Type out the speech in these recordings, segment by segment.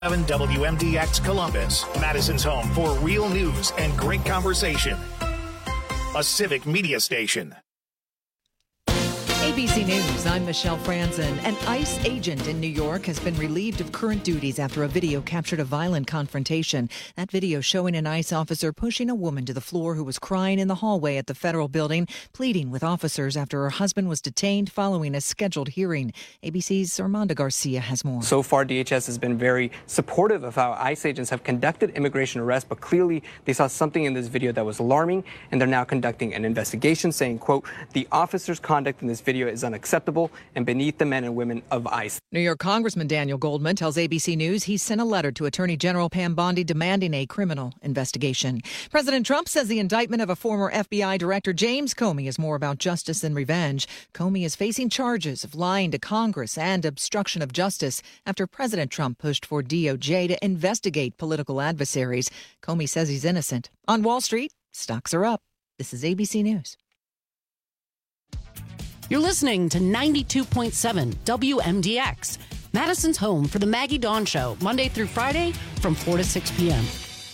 WMDX Columbus, Madison's home for real news and great conversation. A civic media station. ABC News, I'm Michelle Franzen. An ICE agent in New York has been relieved of current duties after a video captured a violent confrontation. That video showing an ICE officer pushing a woman to the floor who was crying in the hallway at the federal building, pleading with officers after her husband was detained following a scheduled hearing. ABC's Armando Garcia has more. So far, DHS has been very supportive of how ICE agents have conducted immigration arrests, but clearly they saw something in this video that was alarming, and they're now conducting an investigation saying, quote, the officer's conduct in this video is unacceptable and beneath the men and women of ICE. New York Congressman Daniel Goldman tells ABC News he sent a letter to Attorney General Pam Bondi demanding a criminal investigation. President Trump says the indictment of a former FBI director, James Comey, is more about justice than revenge. Comey is facing charges of lying to Congress and obstruction of justice after President Trump pushed for DOJ to investigate political adversaries. Comey says he's innocent. On Wall Street, stocks are up. This is ABC News. You're listening to 92.7 WMDX, Madison's home for the Maggie Dawn Show, Monday through Friday from 4 to 6 p.m.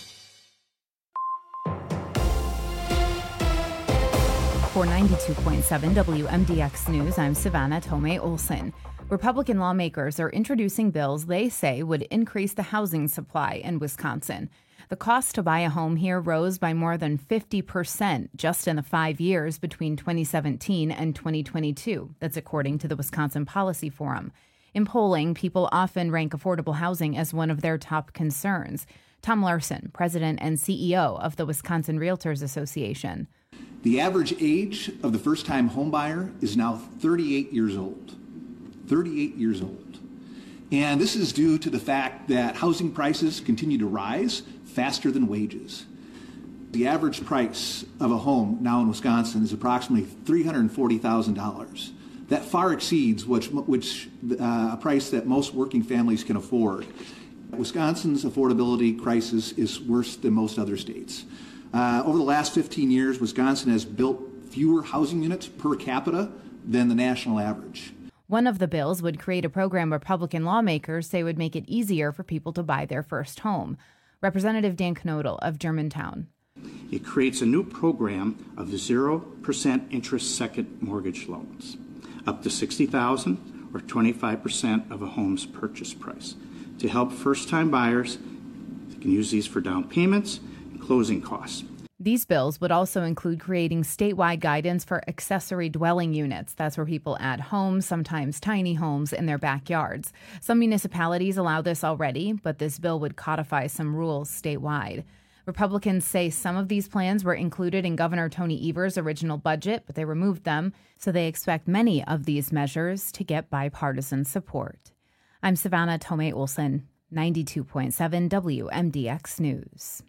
For 92.7 WMDX News, I'm Savannah Tomei Olson. Republican lawmakers are introducing bills they say would increase the housing supply in Wisconsin. The cost to buy a home here rose by more than 50% just in the 5 years between 2017 and 2022. That's according to the Wisconsin Policy Forum. In polling, people often rank affordable housing as one of their top concerns. Tom Larson, president and CEO of the Wisconsin Realtors Association. The average age of the first-time homebuyer is now 38 years old. 38 years old. And this is due to the fact that housing prices continue to rise faster than wages. The average price of a home now in Wisconsin is approximately $340,000. That far exceeds a price that most working families can afford. Wisconsin's affordability crisis is worse than most other states. Over the last 15 years, Wisconsin has built fewer housing units per capita than the national average. One of the bills would create a program Republican lawmakers say would make it easier for people to buy their first home. Representative Dan Knodel of Germantown. It creates a new program of 0% interest second mortgage loans, up to $60,000 or 25% of a home's purchase price, to help first-time buyers. They can use these for down payments and closing costs. These bills would also include creating statewide guidance for accessory dwelling units. That's where people add homes, sometimes tiny homes, in their backyards. Some municipalities allow this already, but this bill would codify some rules statewide. Republicans say some of these plans were included in Governor Tony Evers' original budget, but they removed them, so they expect many of these measures to get bipartisan support. I'm Savannah Tomei Olson, 92.7 WMDX News.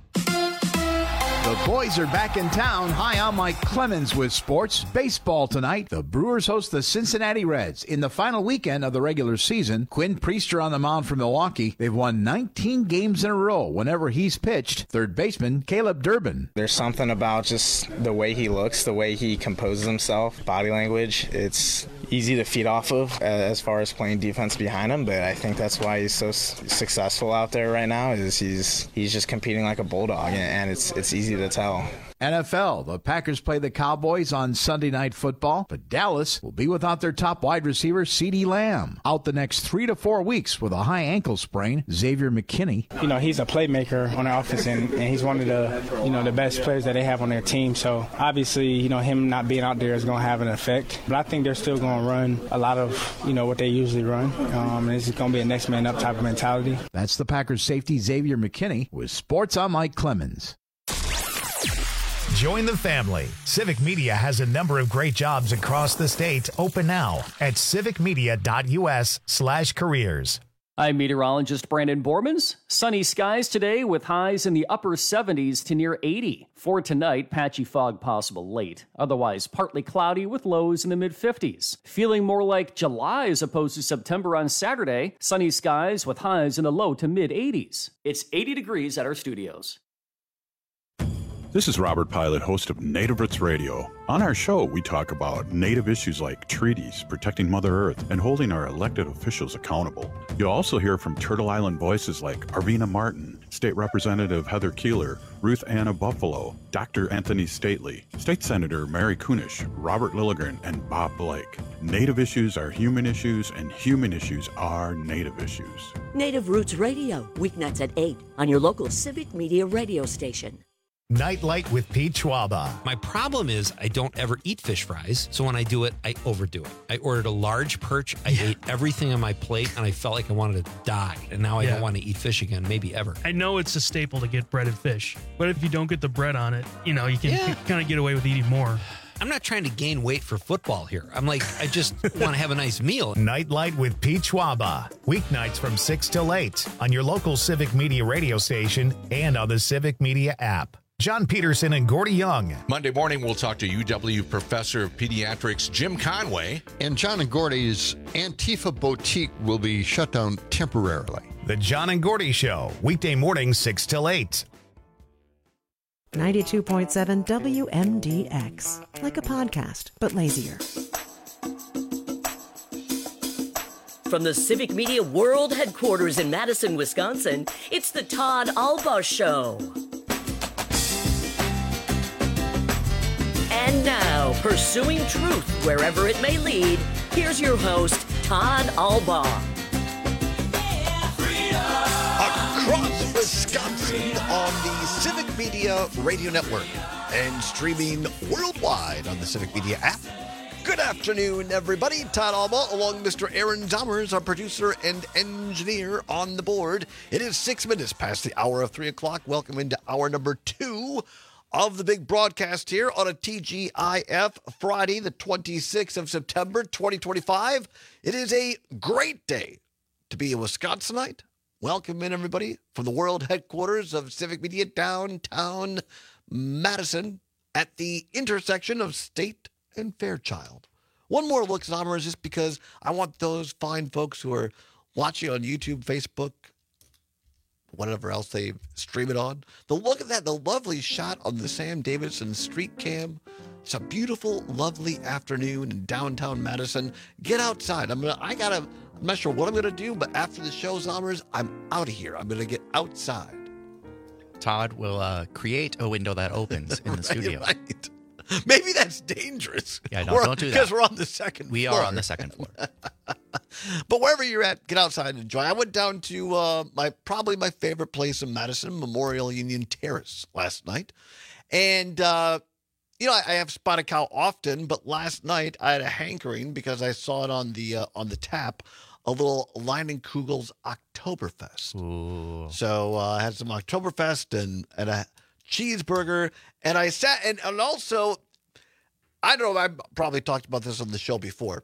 The boys are back in town. Hi, I'm Mike Clemens with sports. Baseball tonight. The Brewers host the Cincinnati Reds in the final weekend of the regular season. Quinn Priester on the mound for Milwaukee. They've won 19 games in a row whenever he's pitched. Third baseman Caleb Durbin. There's something about just the way he looks, the way he composes himself, body language. It's easy to feed off of as far as playing defense behind him, but I think that's why he's so successful out there right now is he's just competing like a bulldog, and it's easy to tell. NFL, the Packers play the Cowboys on Sunday Night Football, but Dallas will be without their top wide receiver, CeeDee Lamb, out the next 3 to 4 weeks with a high ankle sprain. Xavier McKinney. You know, he's a playmaker on the offense, and he's one of the best players that they have on their team. So obviously, him not being out there is going to have an effect. But I think they're still going to run a lot of, what they usually run. And this is going to be a next man up type of mentality. That's the Packers safety, Xavier McKinney. With sports, I'm Mike Clemens. Join the family. Civic Media has a number of great jobs across the state open now at civicmedia.us/careers. I'm meteorologist Brandon Bormans. Sunny skies today with highs in the upper 70s to near 80. For tonight, patchy fog possible late. Otherwise, partly cloudy with lows in the mid-50s. Feeling more like July as opposed to September on Saturday. Sunny skies with highs in the low to mid-80s. It's 80 degrees at our studios. This is Robert Pilot, host of Native Roots Radio. On our show, we talk about Native issues like treaties, protecting Mother Earth, and holding our elected officials accountable. You'll also hear from Turtle Island voices like Arvina Martin, State Representative Heather Keeler, Ruth Anna Buffalo, Dr. Anthony Stately, State Senator Mary Kunish, Robert Lilligren, and Bob Blake. Native issues are human issues, and human issues are Native issues. Native Roots Radio, weeknights at 8 on your local Civic Media radio station. Nightlight with Pete Schwaba. My problem is I don't ever eat fish fries, so when I do it, I overdo it. I ordered a large perch, I ate everything on my plate, and I felt like I wanted to die. And now I don't want to eat fish again, maybe ever. I know it's a staple to get breaded fish, but if you don't get the bread on it, you can kind of get away with eating more. I'm not trying to gain weight for football here. I'm like, I just want to have a nice meal. Nightlight with Pete Schwaba. Weeknights from 6 till 8 on your local Civic Media radio station and on the Civic Media app. John Peterson and Gordy Young. Monday morning, we'll talk to UW Professor of Pediatrics Jim Conway. And John and Gordy's Antifa Boutique will be shut down temporarily. The John and Gordy Show, weekday mornings 6 till 8. 92.7 WMDX. Like a podcast, but lazier. From the Civic Media World Headquarters in Madison, Wisconsin, it's the Todd Alba Show. And now, pursuing truth wherever it may lead, here's your host, Todd Alba. Across Wisconsin on the Civic Media Radio Network and streaming worldwide on the Civic Media app. Good afternoon, everybody. Todd Alba, along with Mr. Aaron Zommers, our producer and engineer on the board. It is 6 minutes past the hour of 3 o'clock. Welcome into hour number 2 of the big broadcast here on a TGIF Friday, the 26th of September, 2025. It is a great day to be a Wisconsinite. Welcome in, everybody, from the world headquarters of Civic Media, downtown Madison, at the intersection of State and Fairchild. One more look, Zommers, just because I want those fine folks who are watching on YouTube, Facebook, whatever else they stream it on. The look at that, the lovely shot on the Sam Davidson street cam. It's a beautiful, lovely afternoon in downtown Madison. Get outside. I'm not sure what I'm gonna do, but after the show's hours, I'm out of here. I'm gonna get outside. Todd will create a window that opens in the studio. Right. Maybe that's dangerous. Yeah, no, don't do that. Because we're on the second floor. We are on the second floor. But wherever you're at, get outside and enjoy. I went down to probably my favorite place in Madison, Memorial Union Terrace, last night. And, I have spotted cow often, but last night I had a hankering because I saw it on the tap, a little Leinenkugel's Oktoberfest. Ooh. So I had some Oktoberfest and a cheeseburger, and I sat and also, I don't know, I probably talked about this on the show before.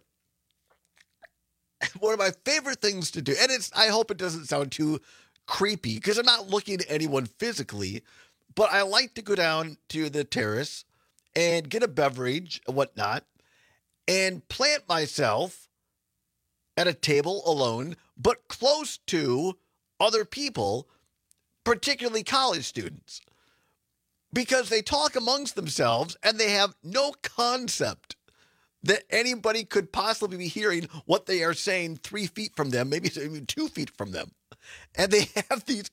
One of my favorite things to do, and I hope it doesn't sound too creepy because I'm not looking at anyone physically, but I like to go down to the terrace and get a beverage and whatnot and plant myself at a table alone, but close to other people, particularly college students, because they talk amongst themselves and they have no concept that anybody could possibly be hearing what they are saying 3 feet from them, maybe even 2 feet from them. And they have these,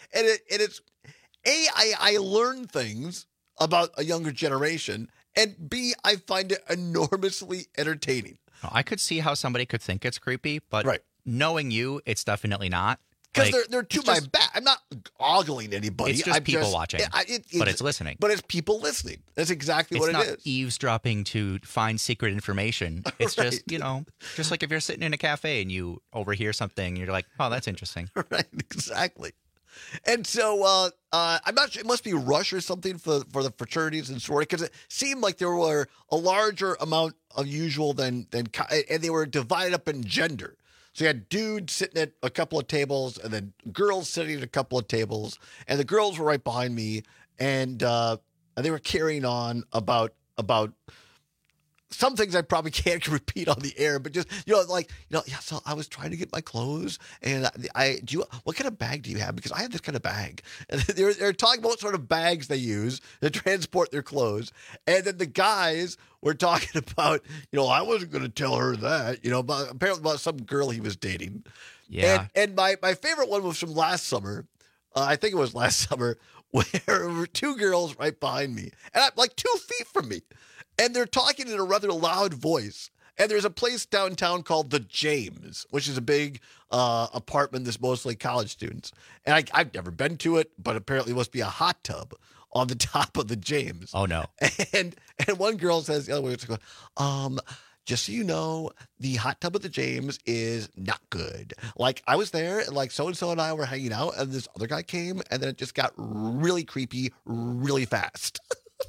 I learn things about a younger generation, and B, I find it enormously entertaining. I could see how somebody could think it's creepy, but knowing you, it's definitely not. Because they're to my back. I'm not ogling anybody. It's just people watching, but it's listening. But it's people listening. That's exactly what it is. It's not eavesdropping to find secret information. It's just, just like if you're sitting in a cafe and you overhear something, you're like, oh, that's interesting. Right, exactly. And so I'm not sure. It must be Rush or something for the fraternities and sorority, because it seemed like there were a larger amount of usual than and they were divided up in gender. So you had dudes sitting at a couple of tables and then girls sitting at a couple of tables, and the girls were right behind me, and they were carrying on about some things I probably can't repeat on the air, but just, so I was trying to get my clothes, and what kind of bag do you have? Because I have this kind of bag. And they're talking about what sort of bags they use to transport their clothes. And then the guys were talking about, I wasn't going to tell her that, but apparently about some girl he was dating. Yeah. And my favorite one was from last summer. I think it was last summer, where there were two girls right behind me, and I'm like 2 feet from me. And they're talking in a rather loud voice. And there's a place downtown called the James, which is a big apartment that's mostly college students. And I've never been to it, but apparently it must be a hot tub on the top of the James. Oh, no. And one girl says, the other one, just so you know, the hot tub of the James is not good. Like, I was there, and like so-and-so and I were hanging out, and this other guy came, and then it just got really creepy really fast.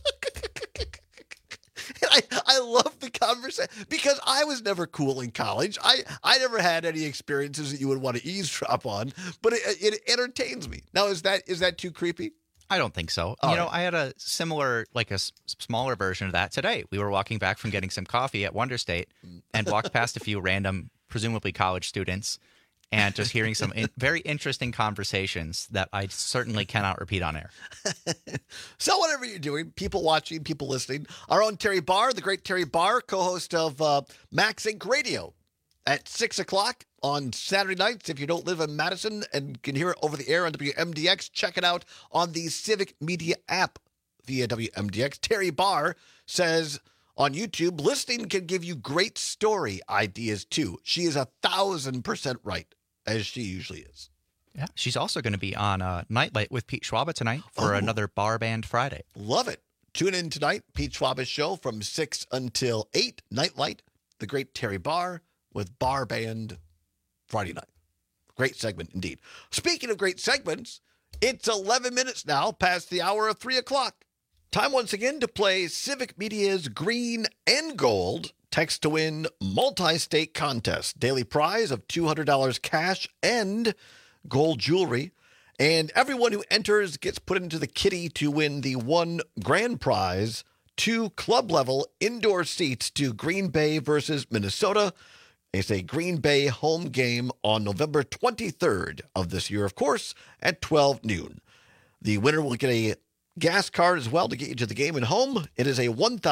And I love the conversation because I was never cool in college. I never had any experiences that you would want to eavesdrop on, but it entertains me. Now, is that too creepy? I don't think so. I had a similar, like a smaller version of that today. We were walking back from getting some coffee at Wonder State and walked past a few random, presumably college students, and just hearing some very interesting conversations that I certainly cannot repeat on air. So whatever you're doing, people watching, people listening, our own Terry Barr, the great Terry Barr, co-host of Max Inc. Radio at 6 o'clock on Saturday nights. If you don't live in Madison and can hear it over the air on WMDX, check it out on the Civic Media app via WMDX. Terry Barr says on YouTube, listening can give you great story ideas too. She is 1,000% right, as she usually is. Yeah, she's also going to be on Nightlight with Pete Schwaba tonight for another Bar Band Friday. Love it. Tune in tonight, Pete Schwaba's show from 6 until 8, Nightlight, the great Terry Barr with Bar Band Friday night. Great segment indeed. Speaking of great segments, it's 11 minutes now past the hour of 3 o'clock. Time once again to play Civic Media's Green and Gold Text to Win multi-state contest. Daily prize of $200 cash and gold jewelry. And everyone who enters gets put into the kitty to win the one grand prize, 2 club-level indoor seats to Green Bay versus Minnesota. It's a Green Bay home game on November 23rd of this year, of course, at 12 noon. The winner will get a gas card as well to get you to the game and home. It is a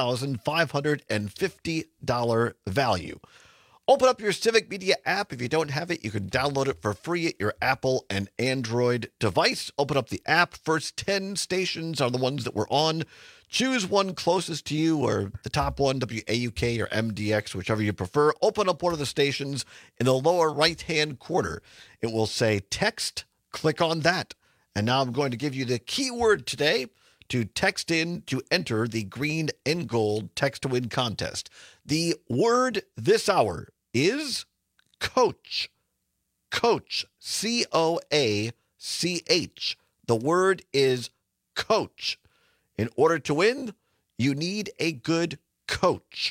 $1,550 value. Open up your Civic Media app. If you don't have it, you can download it for free at your Apple and Android device. Open up the app. First 10 stations are the ones that we're on. Choose one closest to you or the top one, WAUK or MDX, whichever you prefer. Open up one of the stations. In the lower right-hand corner, it will say text. Click on that. And now I'm going to give you the keyword today to text in to enter the Green and Gold Text to Win contest. The word this hour is coach. Coach. C-O-A-C-H. The word is coach. In order to win, you need a good coach.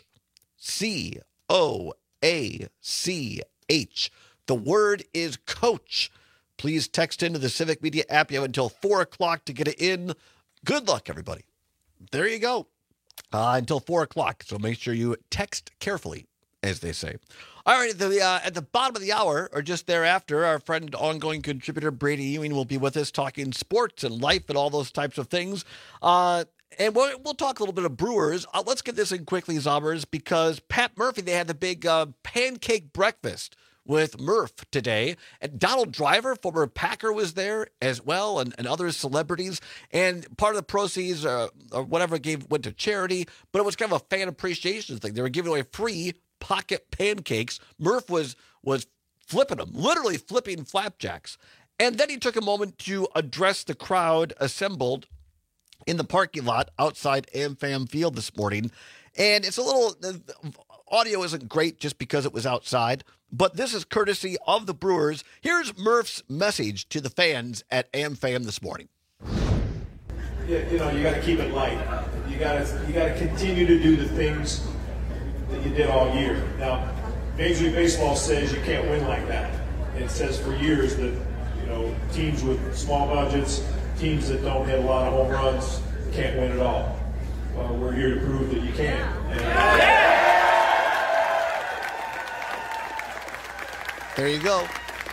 C-O-A-C-H. The word is coach. Please text into the Civic Media app. You have until 4 o'clock to get it in. Good luck, everybody. There you go. Until 4 o'clock. So make sure you text carefully, as they say. All right, at the bottom of the hour, or just thereafter, our friend, ongoing contributor Brady Ewing will be with us talking sports and life and all those types of things. And we'll talk a little bit of Brewers. Let's get this in quickly, Zobbers, because Pat Murphy, they had the big pancake breakfast with Murph today. And Donald Driver, former Packer, was there as well, and other celebrities. And part of the proceeds or whatever went to charity, but it was kind of a fan appreciation thing. They were giving away free pocket pancakes. Murph was flipping them, literally flipping flapjacks. And then he took a moment to address the crowd assembled in the parking lot outside AmFam Field this morning. And it's a little, the audio isn't great just because it was outside, but this is courtesy of the Brewers. Here's Murph's message to the fans at AmFam this morning. Yeah, you got to keep it light. You got to continue to do the things that you did all year. Now, Major League Baseball says you can't win like that. It says for years that, teams with small budgets, teams that don't hit a lot of home runs can't win at all. Well, we're here to prove that you can. There you go.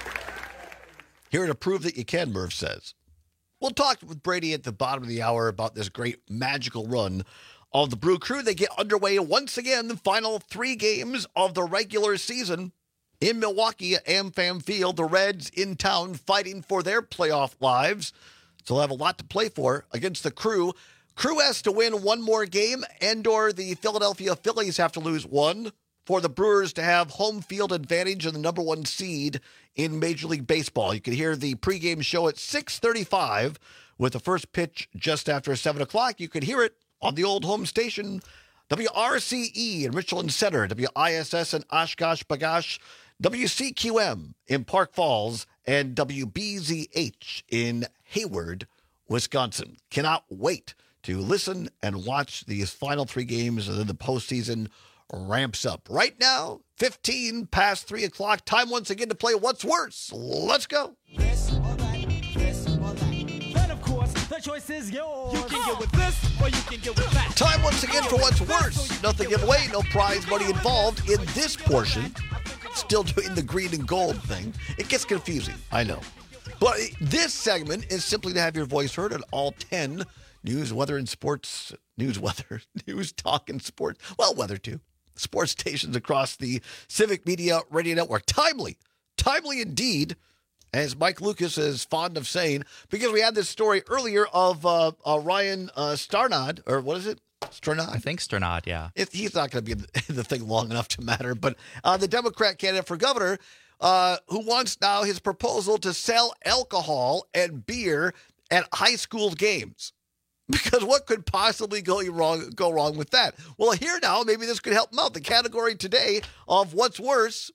Here to prove that you can, Murph says. We'll talk with Brady at the bottom of the hour about this great magical run of the Brew Crew. They get underway once again, the final 3 games of the regular season in Milwaukee at AmFam Field. The Reds in town fighting for their playoff lives. So they'll have a lot to play for against the Crew. Crew has to win one more game, and/or the Philadelphia Phillies have to lose one for the Brewers to have home field advantage and the number 1 seed in Major League Baseball. You can hear the pregame show at 6:35 with the first pitch just after 7 o'clock. You can hear it on the old home station, WRCE in Richland Center, WISS in Oshkosh B'gosh, WCQM in Park Falls, and WBZH in Hayward, Wisconsin. Cannot wait to listen and watch these final 3 games, and then the postseason ramps up. Right now, 15 past 3 o'clock. Time once again to play What's Worse. Let's go. This or that, this or that. Then, of course, the choice is yours. You can get with this or you can get with that. Time once again for What's Worse. Nothing giveaway, no prize money involved in this portion. Still doing the green and gold thing. It gets confusing, I know. But this segment is simply to have your voice heard on all 10 news, weather, and sports. News, talk, and sports. Well, weather too. Sports stations across the Civic Media Radio Network. Timely indeed, as Mike Lucas is fond of saying, because we had this story earlier of Ryan Starnod, or what is it? Strnad? I think Strnad, yeah. He's not going to be in the thing long enough to matter, but the Democrat candidate for governor, who wants now his proposal to sell alcohol and beer at high school games. Because what could possibly go wrong with that? Well, here now, maybe this could help them out. The category today of what's worse,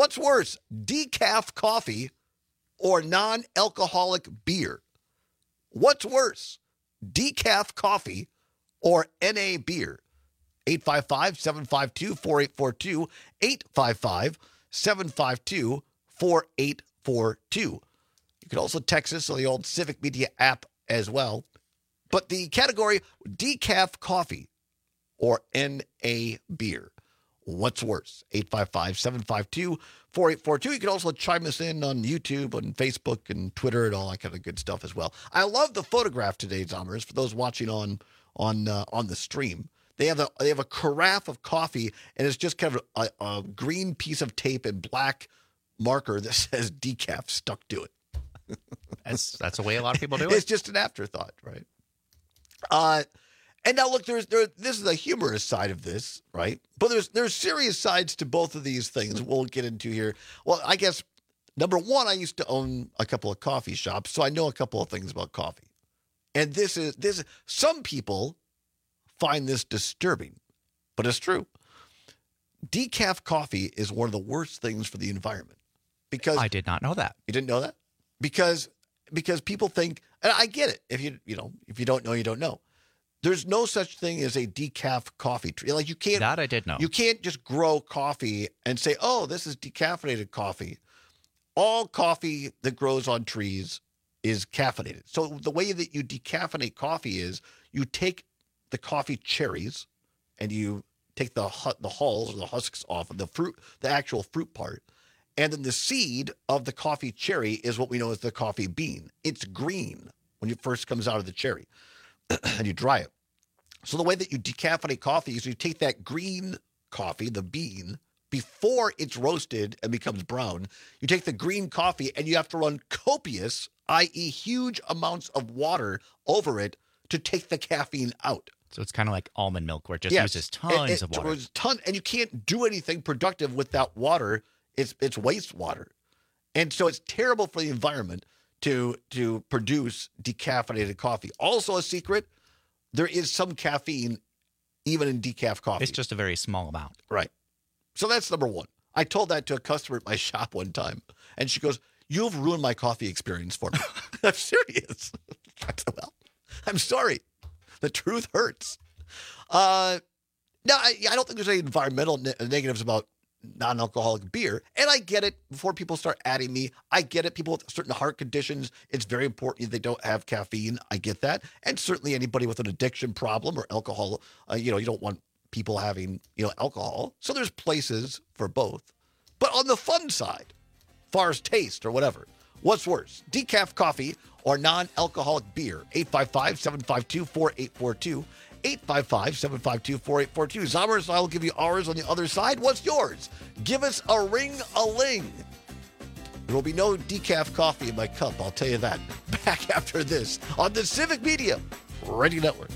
decaf coffee or non-alcoholic beer? What's worse, decaf coffee or NA beer? 855-752-4842, 855-752-4842. You can also text us on the old Civic Media app as well. But the category, decaf coffee or NA beer. What's worse? 855-752-4842. You can also chime us in on YouTube, on Facebook, and Twitter, and all that kind of good stuff as well. I love the photograph today, Zommers, for those watching on the stream. They have a carafe of coffee, and it's just kind of a green piece of tape and black marker that says decaf stuck to it. That's the way a lot of people do it. It's just an afterthought, right? And now look, this is the humorous side of this, right? But there's serious sides to both of these things we'll get into here. Well, I guess, number one, I used to own a couple of coffee shops, so I know a couple of things about coffee. And this some people find this disturbing, but it's true. Decaf coffee is one of the worst things for the environment. Because I did not know that. You didn't know that? Because people think, and I get it. If you don't know, you don't know. There's no such thing as a decaf coffee tree. Like, you can't. That I did know. You can't just grow coffee and say, "Oh, this is decaffeinated coffee." All coffee that grows on trees is caffeinated. So the way that you decaffeinate coffee is you take the coffee cherries and you take the hulls or the husks off of the fruit, the actual fruit part. And then the seed of the coffee cherry is what we know as the coffee bean. It's green when it first comes out of the cherry, and you dry it. So the way that you decaffeinate coffee is you take that green coffee, the bean, before it's roasted and becomes brown. You take the green coffee and you have to run copious, i.e. huge amounts of water over it to take the caffeine out. So it's kind of like almond milk where it just uses tons of water. And you can't do anything productive with that water. It's wastewater. And so it's terrible for the environment to produce decaffeinated coffee. Also a secret, there is some caffeine even in decaf coffee. It's just a very small amount. Right. So that's number one. I told that to a customer at my shop one time, and she goes, "You've ruined my coffee experience for me." I'm serious. I said, well, I'm sorry. The truth hurts. Now, I don't think there's any environmental negatives about non-alcoholic beer. And I get it. Before people start adding me, I get it. People with certain heart conditions, it's very important they don't have caffeine. I get that. And certainly anybody with an addiction problem or alcohol, you don't want people having, alcohol. So there's places for both. But on the fun side, far as taste or whatever. What's worse, decaf coffee or non-alcoholic beer? 855-752-4842. 855-752-4842. Zommers, I'll give you ours on the other side. What's yours? Give us a ring-a-ling. There will be no decaf coffee in my cup, I'll tell you that. Back after this on the Civic Media Radio Network.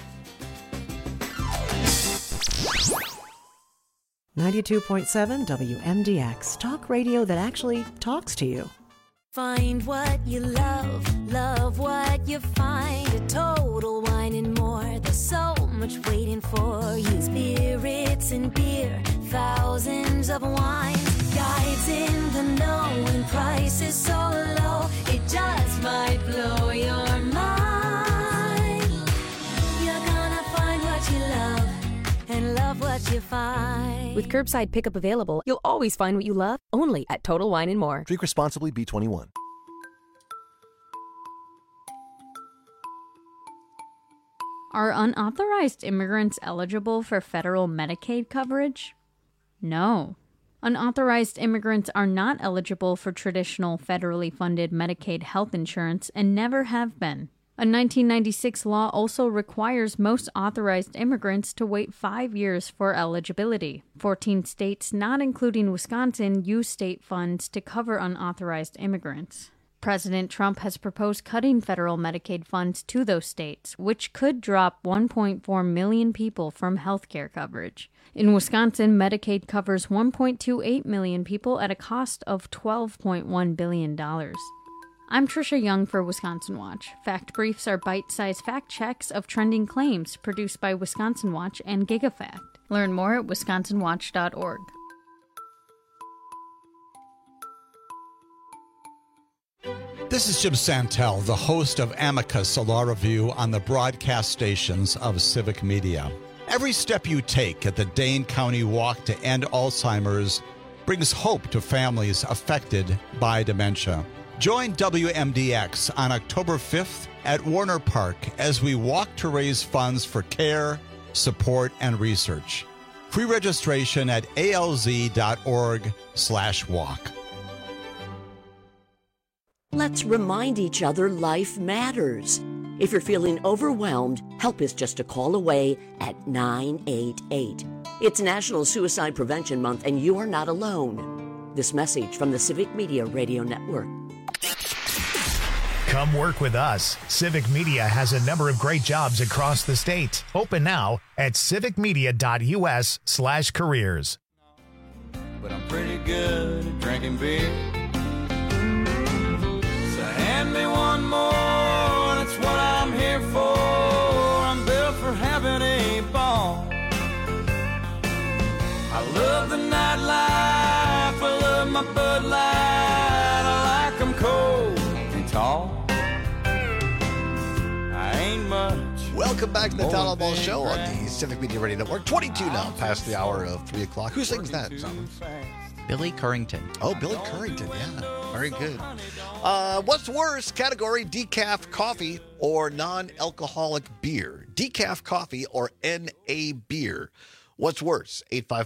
92.7 WMDX, talk radio that actually talks to you. Find what you love, love what you find. A Total Wine and More. There's so much waiting for you. Spirits and beer, thousands of wines. Guides in the know and prices so low, it just might blow your mind. You're gonna find what you love and love what you find. With curbside pickup available, you'll always find what you love, only at Total Wine and More. Drink responsibly, B21. Are unauthorized immigrants eligible for federal Medicaid coverage? No. Unauthorized immigrants are not eligible for traditional federally funded Medicaid health insurance and never have been. A 1996 law also requires most authorized immigrants to wait 5 years for eligibility. 14 states, not including Wisconsin, use state funds to cover unauthorized immigrants. President Trump has proposed cutting federal Medicaid funds to those states, which could drop 1.4 million people from health care coverage. In Wisconsin, Medicaid covers 1.28 million people at a cost of $12.1 billion. I'm Trisha Young for Wisconsin Watch. Fact Briefs are bite-sized fact checks of trending claims produced by Wisconsin Watch and GigaFact. Learn more at wisconsinwatch.org. This is Jim Santel, the host of Amicus, a law review on the broadcast stations of Civic Media. Every step you take at the Dane County Walk to End Alzheimer's brings hope to families affected by dementia. Join WMDX on October 5th at Warner Park as we walk to raise funds for care, support, and research. Free registration at alz.org/walk. Let's remind each other life matters. If you're feeling overwhelmed, help is just a call away at 988. It's National Suicide Prevention Month, and you are not alone. This message from the Civic Media Radio Network. Come work with us. Civic Media has a number of great jobs across the state. Open now at civicmedia.us/careers. But I'm pretty good at drinking beer. So hand me one more, that's what I'm here for. I'm built for having a ball. I love the nightlife, I love my Bud Light. I like them cold and tall. Welcome back to the Todd Ball Show on the Civic Media Radio Network. 22 now, past the hour of 3 o'clock. Who sings that song? Billy Currington. Oh, Billy Currington, yeah. Very good. What's worse category, decaf coffee or non-alcoholic beer? Decaf coffee or NA beer? What's worse?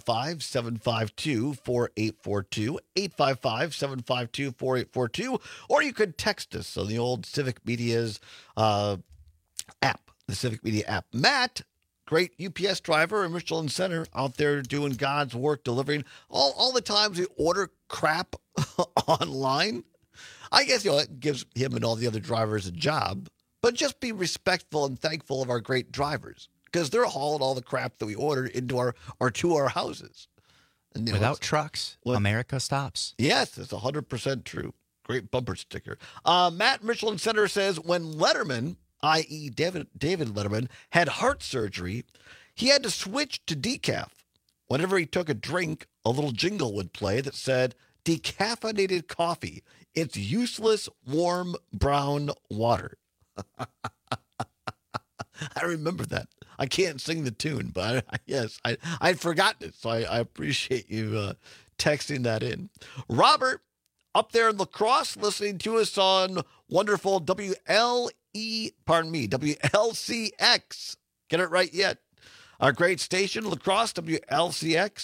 855-752-4842, 855-752-4842, or you could text us on the old Civic Media's app, the Civic Media app. Matt, great UPS driver in Michelin Center, out there doing God's work, delivering all the times we order crap online. I guess it gives him and all the other drivers a job, but just be respectful and thankful of our great drivers, because they're hauling all the crap that we ordered into our to our houses. And, without trucks, America stops. Yes, it's 100% true. Great bumper sticker. Matt Michelin Center says when Letterman, i.e. David Letterman, had heart surgery, he had to switch to decaf. Whenever he took a drink, a little jingle would play that said, "Decaffeinated coffee. It's useless, warm, brown water." I remember that. I can't sing the tune, but I'd forgotten it, so I appreciate you texting that in. Robert, up there in La Crosse, listening to us on wonderful WLCX. Get it right yet. Our great station, La Crosse, WLCX.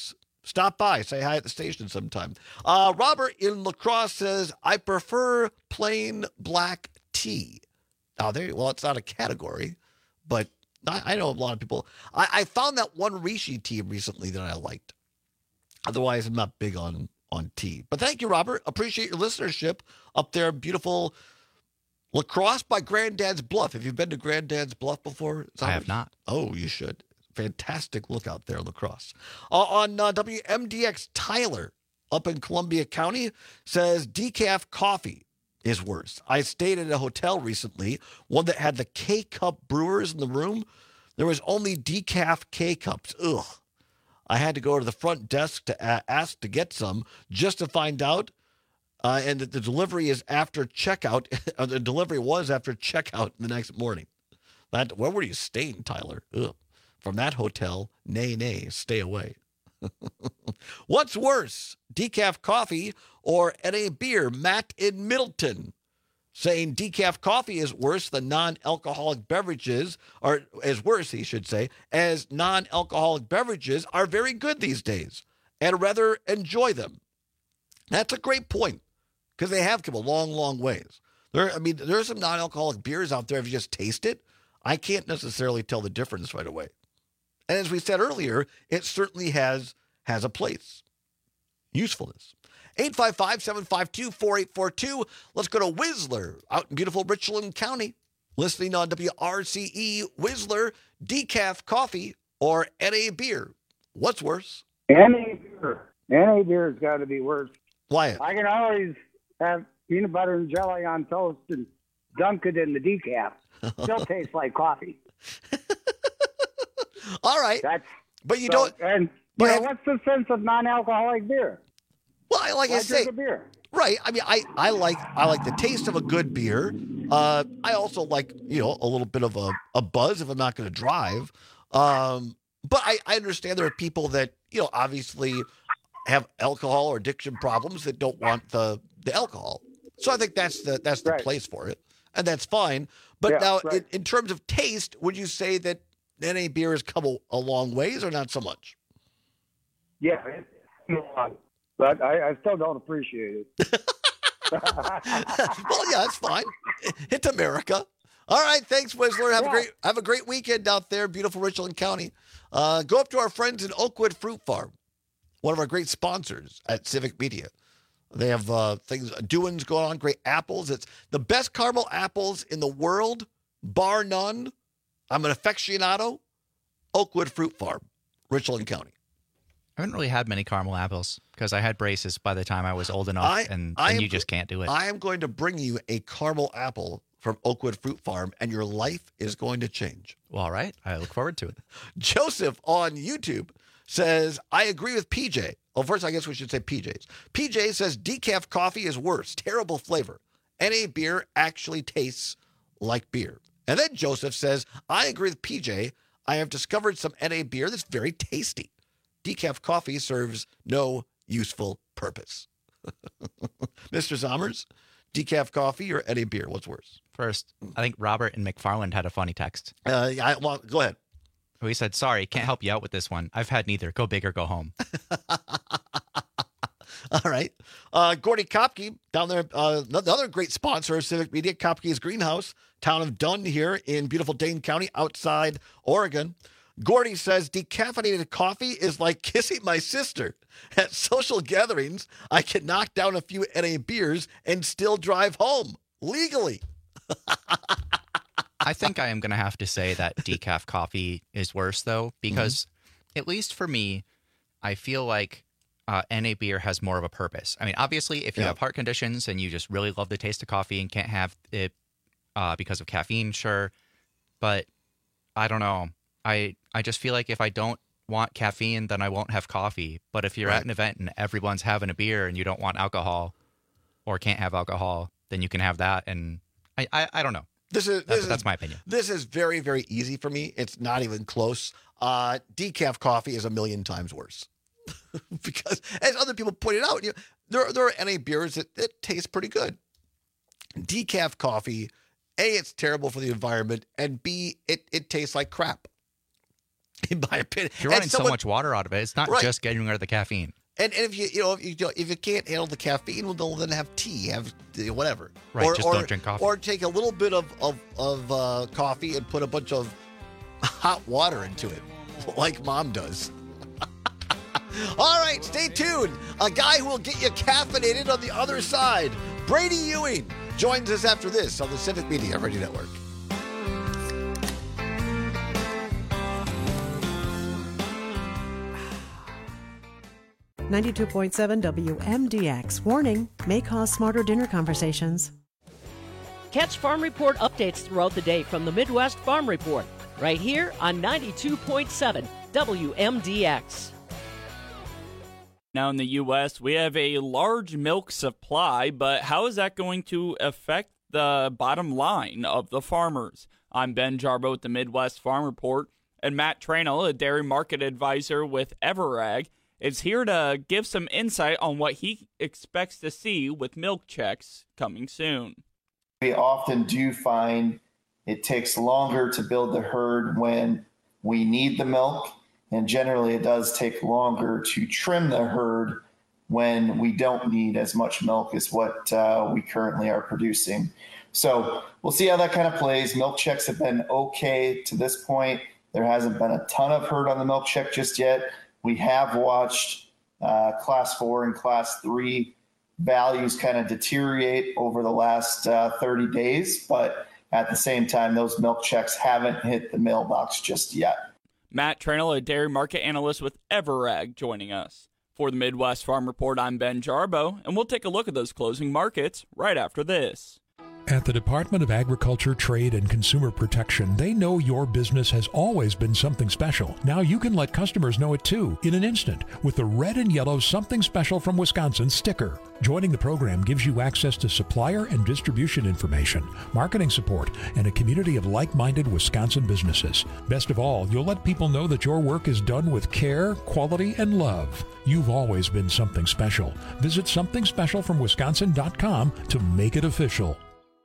Stop by. Say hi at the station sometime. Robert in La Crosse says, I prefer plain black tea. Now, well, it's not a category, but I know a lot of people. I found that one Rishi tea recently that I liked. Otherwise, I'm not big on tea. But thank you, Robert. Appreciate your listenership up there. Beautiful La Crosse by Granddad's Bluff. Have you been to Granddad's Bluff before? I have not. Oh, you should. Fantastic look out there, La Crosse. On WMDX, Tyler up in Columbia County says decaf coffee is worse. I stayed at a hotel recently, one that had the K-Cup brewers in the room. There was only decaf K-Cups. Ugh. I had to go to the front desk to ask to get some just to find out. And the delivery is after checkout. The delivery was after checkout the next morning. Where were you staying, Tyler? Ugh. From that hotel, nay, stay away. What's worse, decaf coffee or NA beer? Matt in Middleton saying decaf coffee is worse than non-alcoholic beverages, or is worse, he should say, as non-alcoholic beverages are very good these days and rather enjoy them. That's a great point because they have come a long, long ways. There are some non-alcoholic beers out there. If you just taste it, I can't necessarily tell the difference right away. And as we said earlier, it certainly has a place. Usefulness. 855-752-4842. Let's go to Whistler out in beautiful Richland County. Listening on WRCE. Whistler, decaf coffee or NA beer? What's worse? NA beer. NA beer has got to be worse. Why? I can always have peanut butter and jelly on toast and dunk it in the decaf. Still tastes like coffee. All right. But you don't. And what's the sense of non-alcoholic beer? Well, like I say, beer. Right. I mean, I like the taste of a good beer. I also like, a little bit of a buzz if I'm not going to drive. But I understand there are people that, obviously have alcohol or addiction problems that don't want the alcohol. So I think that's the place for it. And that's fine. But in terms of taste, would you say that NA beer has come a long ways or not so much? Yeah, but I still don't appreciate it. Well, yeah, that's fine. It's America. All right, thanks, Whistler. Have a great weekend out there, beautiful Richland County. Go up to our friends in Oakwood Fruit Farm, one of our great sponsors at Civic Media. They have things, doings going on, great apples. It's the best caramel apples in the world, bar none. I'm an aficionado. Oakwood Fruit Farm, Richland County. I haven't really had many caramel apples because I had braces by the time I was old enough, and you just can't do it. I am going to bring you a caramel apple from Oakwood Fruit Farm, and your life is going to change. Well, all right. I look forward to it. Joseph on YouTube says, I agree with PJ. Well, first, I guess we should say PJ's. PJ says decaf coffee is worse. Terrible flavor. NA beer actually tastes like beer. And then Joseph says, I agree with PJ. I have discovered some NA beer that's very tasty. Decaf coffee serves no useful purpose. Mr. Zommers, decaf coffee or NA beer? What's worse? First, I think Robert and McFarland had a funny text. Go ahead. He said, sorry, can't help you out with this one. I've had neither. Go big or go home. All right. Gordy Kopke down there, another great sponsor of Civic Media, Kopke's Greenhouse, town of Dunn here in beautiful Dane County outside Oregon. Gordy says, decaffeinated coffee is like kissing my sister. At social gatherings, I can knock down a few NA beers and still drive home legally. I think I am going to have to say that decaf coffee is worse, though, because at least for me, I feel like NA beer has more of a purpose. I mean, obviously, if you have heart conditions and you just really love the taste of coffee and can't have it because of caffeine, sure. But I don't know. I just feel like if I don't want caffeine, then I won't have coffee. But if you're at an event and everyone's having a beer and you don't want alcohol or can't have alcohol, then you can have that. And I don't know. That's my opinion. This is very, very easy for me. It's not even close. Decaf coffee is a million times worse. Because, as other people pointed out, there are NA beers that taste pretty good. Decaf coffee, A, it's terrible for the environment, and B, it tastes like crap. in my opinion. You're running so much water out of it. It's not just getting rid of the caffeine. And if you can't handle the caffeine, well, then have tea, have whatever. Right, just don't drink coffee. Or take a little bit of coffee and put a bunch of hot water into it, like Mom does. All right, stay tuned. A guy who will get you caffeinated on the other side, Brady Ewing, joins us after this on the Civic Media Radio Network. .7 WMDX. Warning, may cause smarter dinner conversations. Catch Farm Report updates throughout the day from the Midwest Farm Report, right here on 92.7 WMDX. Now in the U.S., we have a large milk supply, but how is that going to affect the bottom line of the farmers? I'm Ben Jarbo with the Midwest Farm Report, and Matt Tranel, a dairy market advisor with Everag, is here to give some insight on what he expects to see with milk checks coming soon. We often do find it takes longer to build the herd when we need the milk, and generally it does take longer to trim the herd when we don't need as much milk as what we currently are producing. So we'll see how that kind of plays. Milk checks have been okay to this point. There hasn't been a ton of herd on the milk check just yet. We have watched Class 4 and Class 3 values kind of deteriorate over the last 30 days, but at the same time, those milk checks haven't hit the mailbox just yet. Matt Tranel, a dairy market analyst with Everag, joining us. For the Midwest Farm Report, I'm Ben Jarbo, and we'll take a look at those closing markets right after this. At the Department of Agriculture, Trade, and Consumer Protection, they know your business has always been something special. Now you can let customers know it too, in an instant, with the red and yellow Something Special from Wisconsin sticker. Joining the program gives you access to supplier and distribution information, marketing support, and a community of like-minded Wisconsin businesses. Best of all, you'll let people know that your work is done with care, quality, and love. You've always been something special. Visit somethingspecialfromwisconsin.com to make it official.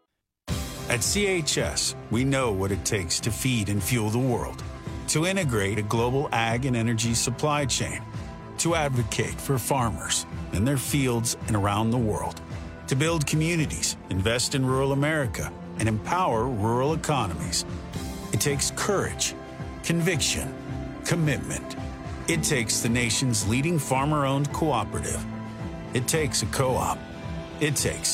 At CHS, we know what it takes to feed and fuel the world, to integrate a global ag and energy supply chain, to advocate for farmers in their fields and around the world, to build communities, invest in rural America, and empower rural economies. It takes courage, conviction, commitment. It takes the nation's leading farmer-owned cooperative. It takes a co-op. It takes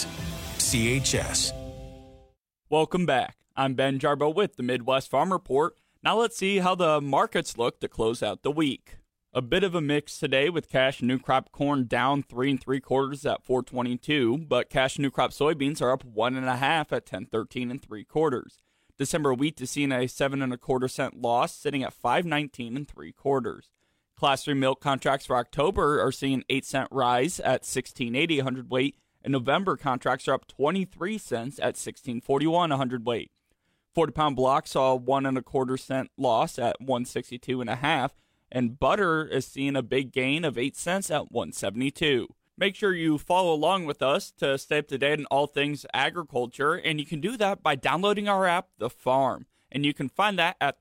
CHS. Welcome back. I'm Ben Jarbo with the Midwest Farm Report. Now let's see how the markets look to close out the week. A bit of a mix today with cash and new crop corn down 3 3/4 at $4.22, but cash and new crop soybeans are up 1.5 at $10.13 3/4. December wheat is seeing a 7 1/4 cent loss, sitting at $5.19 3/4. Class 3 milk contracts for October are seeing an 8-cent rise at $16.80 hundredweight. And November contracts are up 23 cents at $16.41 a hundredweight. 40-pound block saw a 1 1/4 cent loss at $1.62.5, and butter is seeing a big gain of 8 cents at $1.72. Make sure you follow along with us to stay up to date on all things agriculture, and you can do that by downloading our app, The Farm, and you can find that at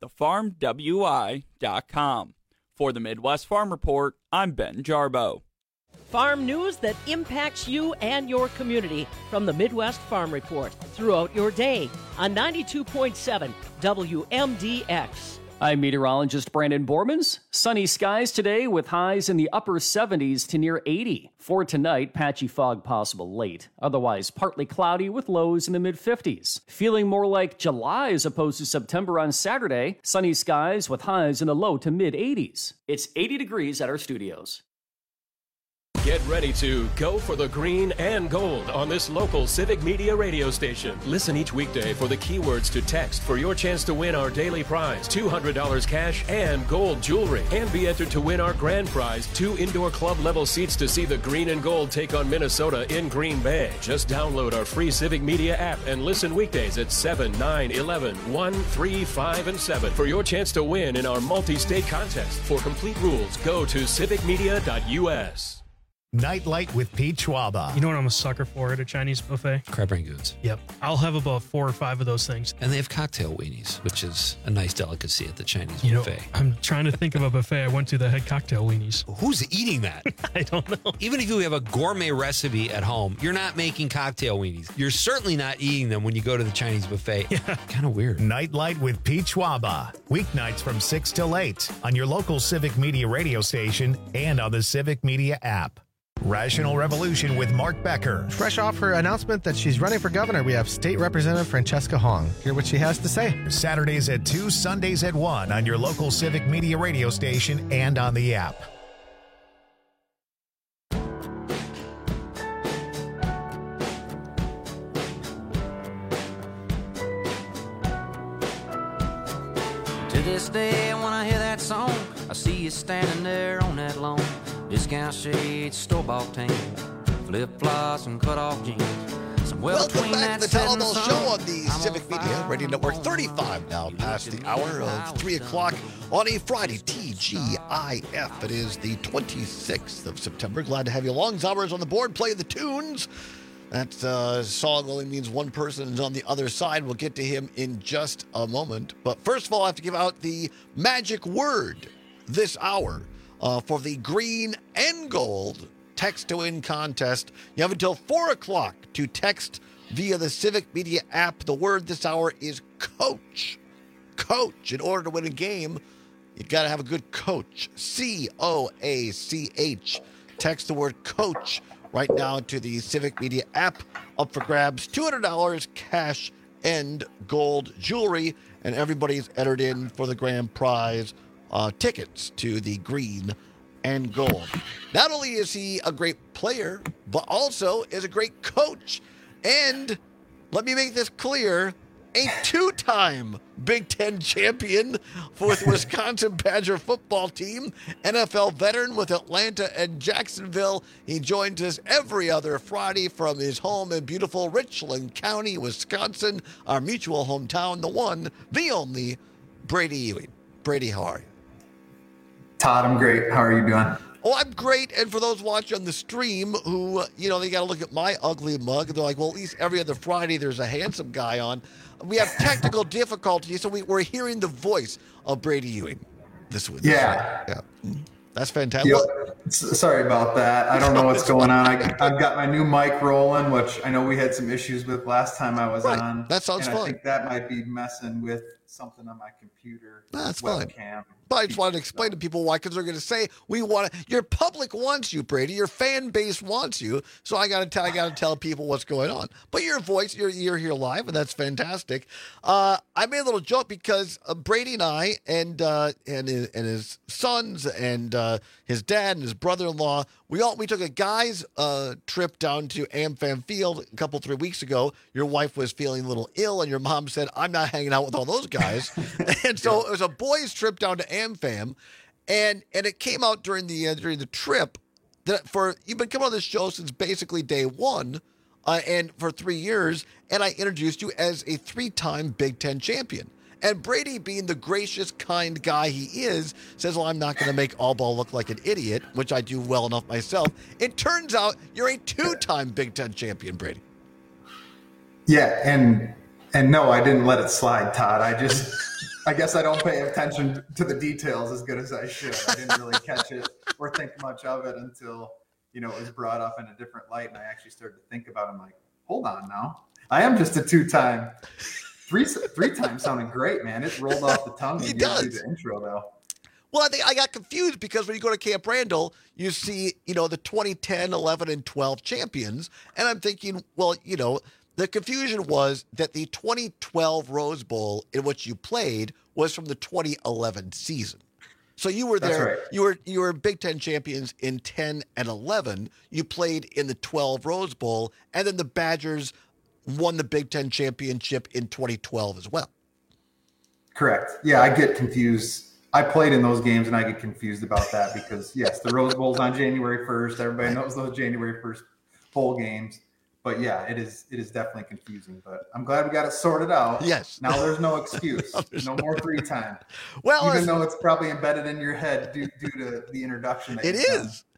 thefarmwi.com. For the Midwest Farm Report, I'm Ben Jarbo. Farm news that impacts you and your community from the Midwest Farm Report throughout your day on 92.7 WMDX. I'm meteorologist Brandon Bormans. Sunny skies today with highs in the upper 70s to near 80. For tonight, patchy fog possible late. Otherwise, partly cloudy with lows in the mid-50s. Feeling more like July as opposed to September on Saturday. Sunny skies with highs in the low to mid-80s. It's 80 degrees at our studios. Get ready to go for the green and gold on this local Civic Media radio station. Listen each weekday for the keywords to text for your chance to win our daily prize, $200 cash and gold jewelry. And be entered to win our grand prize, 2 indoor club level seats to see the green and gold take on Minnesota in Green Bay. Just download our free Civic Media app and listen weekdays at 7, 9, 11, 1, 3, 5, and 7 for your chance to win in our multi-state contest. For complete rules, go to civicmedia.us. Nightlight with Pete Schwaba. You know what I'm a sucker for at a Chinese buffet? Crab rangoons. Yep. I'll have about 4 or 5 of those things. And they have cocktail weenies, which is a nice delicacy at the Chinese buffet. I'm trying to think of a buffet I went to that had cocktail weenies. Who's eating that? I don't know. Even if you have a gourmet recipe at home, you're not making cocktail weenies. You're certainly not eating them when you go to the Chinese buffet. Yeah. Kind of weird. Nightlight with Pete Schwaba. Weeknights from 6 till 8 on your local Civic Media radio station and on the Civic Media app. Rational Revolution with Mark Becker. Fresh off her announcement that she's running for governor, we have State Representative Francesca Hong. Hear what she has to say. Saturdays at 2, Sundays at 1 on your local Civic Media radio station and on the app. To this day, when I hear that song, I see you standing there on that lawn. Discount shades, store-bought tan, flip-flops and cut-off jeans. Welcome back to the Tyler Bell Show on the Civic Media Radio Network. 35 now past the hour of 3 o'clock on a Friday, TGIF. It is the 26th of September. Glad to have you along. Zauber's on the board, play the tunes. That song only means one person is on the other side. We'll get to him in just a moment. But first of all, I have to give out the magic word this hour for the green and gold text to win contest. You have until 4 o'clock to text via the Civic Media app. The word this hour is coach. Coach. In order to win a game, you got to have a good coach. C-O-A-C-H. Text the word coach right now to the Civic Media app. Up for grabs, $200 cash and gold jewelry. And everybody's entered in for the grand prize tickets to the green and gold. Not only is he a great player, but also is a great coach. And let me make this clear, a 2-time Big Ten champion for the Wisconsin Badger football team, NFL veteran with Atlanta and Jacksonville. He joins us every other Friday from his home in beautiful Richland County, Wisconsin, our mutual hometown, the one, the only, Brady Ewing. Brady, how are you? Todd, I'm great. How are you doing? Oh, I'm great. And for those watching on the stream who, they got to look at my ugly mug. They're like, well, at least every other Friday there's a handsome guy on. We have technical difficulties, so we're hearing the voice of Brady Ewing this week. Yeah. That's fantastic. Sorry about that. I don't know what's going on. I've got my new mic rolling, which I know we had some issues with last time I was on. That sounds fun. I think that might be messing with something on my computer. That's webcam. Fine. But I just wanted to explain to people why, because they're going to say your public wants you, Brady. Your fan base wants you. So I got to tell people what's going on. But your voice, you're here live, and that's fantastic. I made a little joke because Brady and I and his sons and his dad and his brother-in-law, we took a guys trip down to AmFam Field a couple 3 weeks ago. Your wife was feeling a little ill, and your mom said, "I'm not hanging out with all those guys." And so it was a boys' trip down to AmFam, and it came out during the trip that you've been coming on this show since basically day one, and for 3 years, and I introduced you as a 3-time Big Ten champion. And Brady, being the gracious, kind guy he is, says, well, I'm not going to make All Ball look like an idiot, which I do well enough myself. It turns out you're a 2-time Big Ten champion, Brady. Yeah, and no, I didn't let it slide, Todd. I guess I don't pay attention to the details as good as I should. I didn't really catch it or think much of it until, it was brought up in a different light, and I actually started to think about it. I'm like, hold on now. I am just a 2-time. Three times sounded great, man. It rolled off the tongue. It does. The intro, though. Well, I think I got confused because when you go to Camp Randall, you see, the 2010, 11, and 12 champions. And I'm thinking, well, the confusion was that the 2012 Rose Bowl in which you played was from the 2011 season. So you were there. Right. You were Big Ten champions in 10 and 11. You played in the 12 Rose Bowl, and then the Badgers won the Big Ten championship in 2012 as well. Correct. Yeah, I get confused. I played in those games, and I get confused about that because, yes, the Rose Bowl's on January 1st. Everybody knows those January 1st bowl games. But, yeah, it is definitely confusing. But I'm glad we got it sorted out. Yes. Now there's no excuse. No more 3-time. Well, even though it's probably embedded in your head due to the introduction. That it is.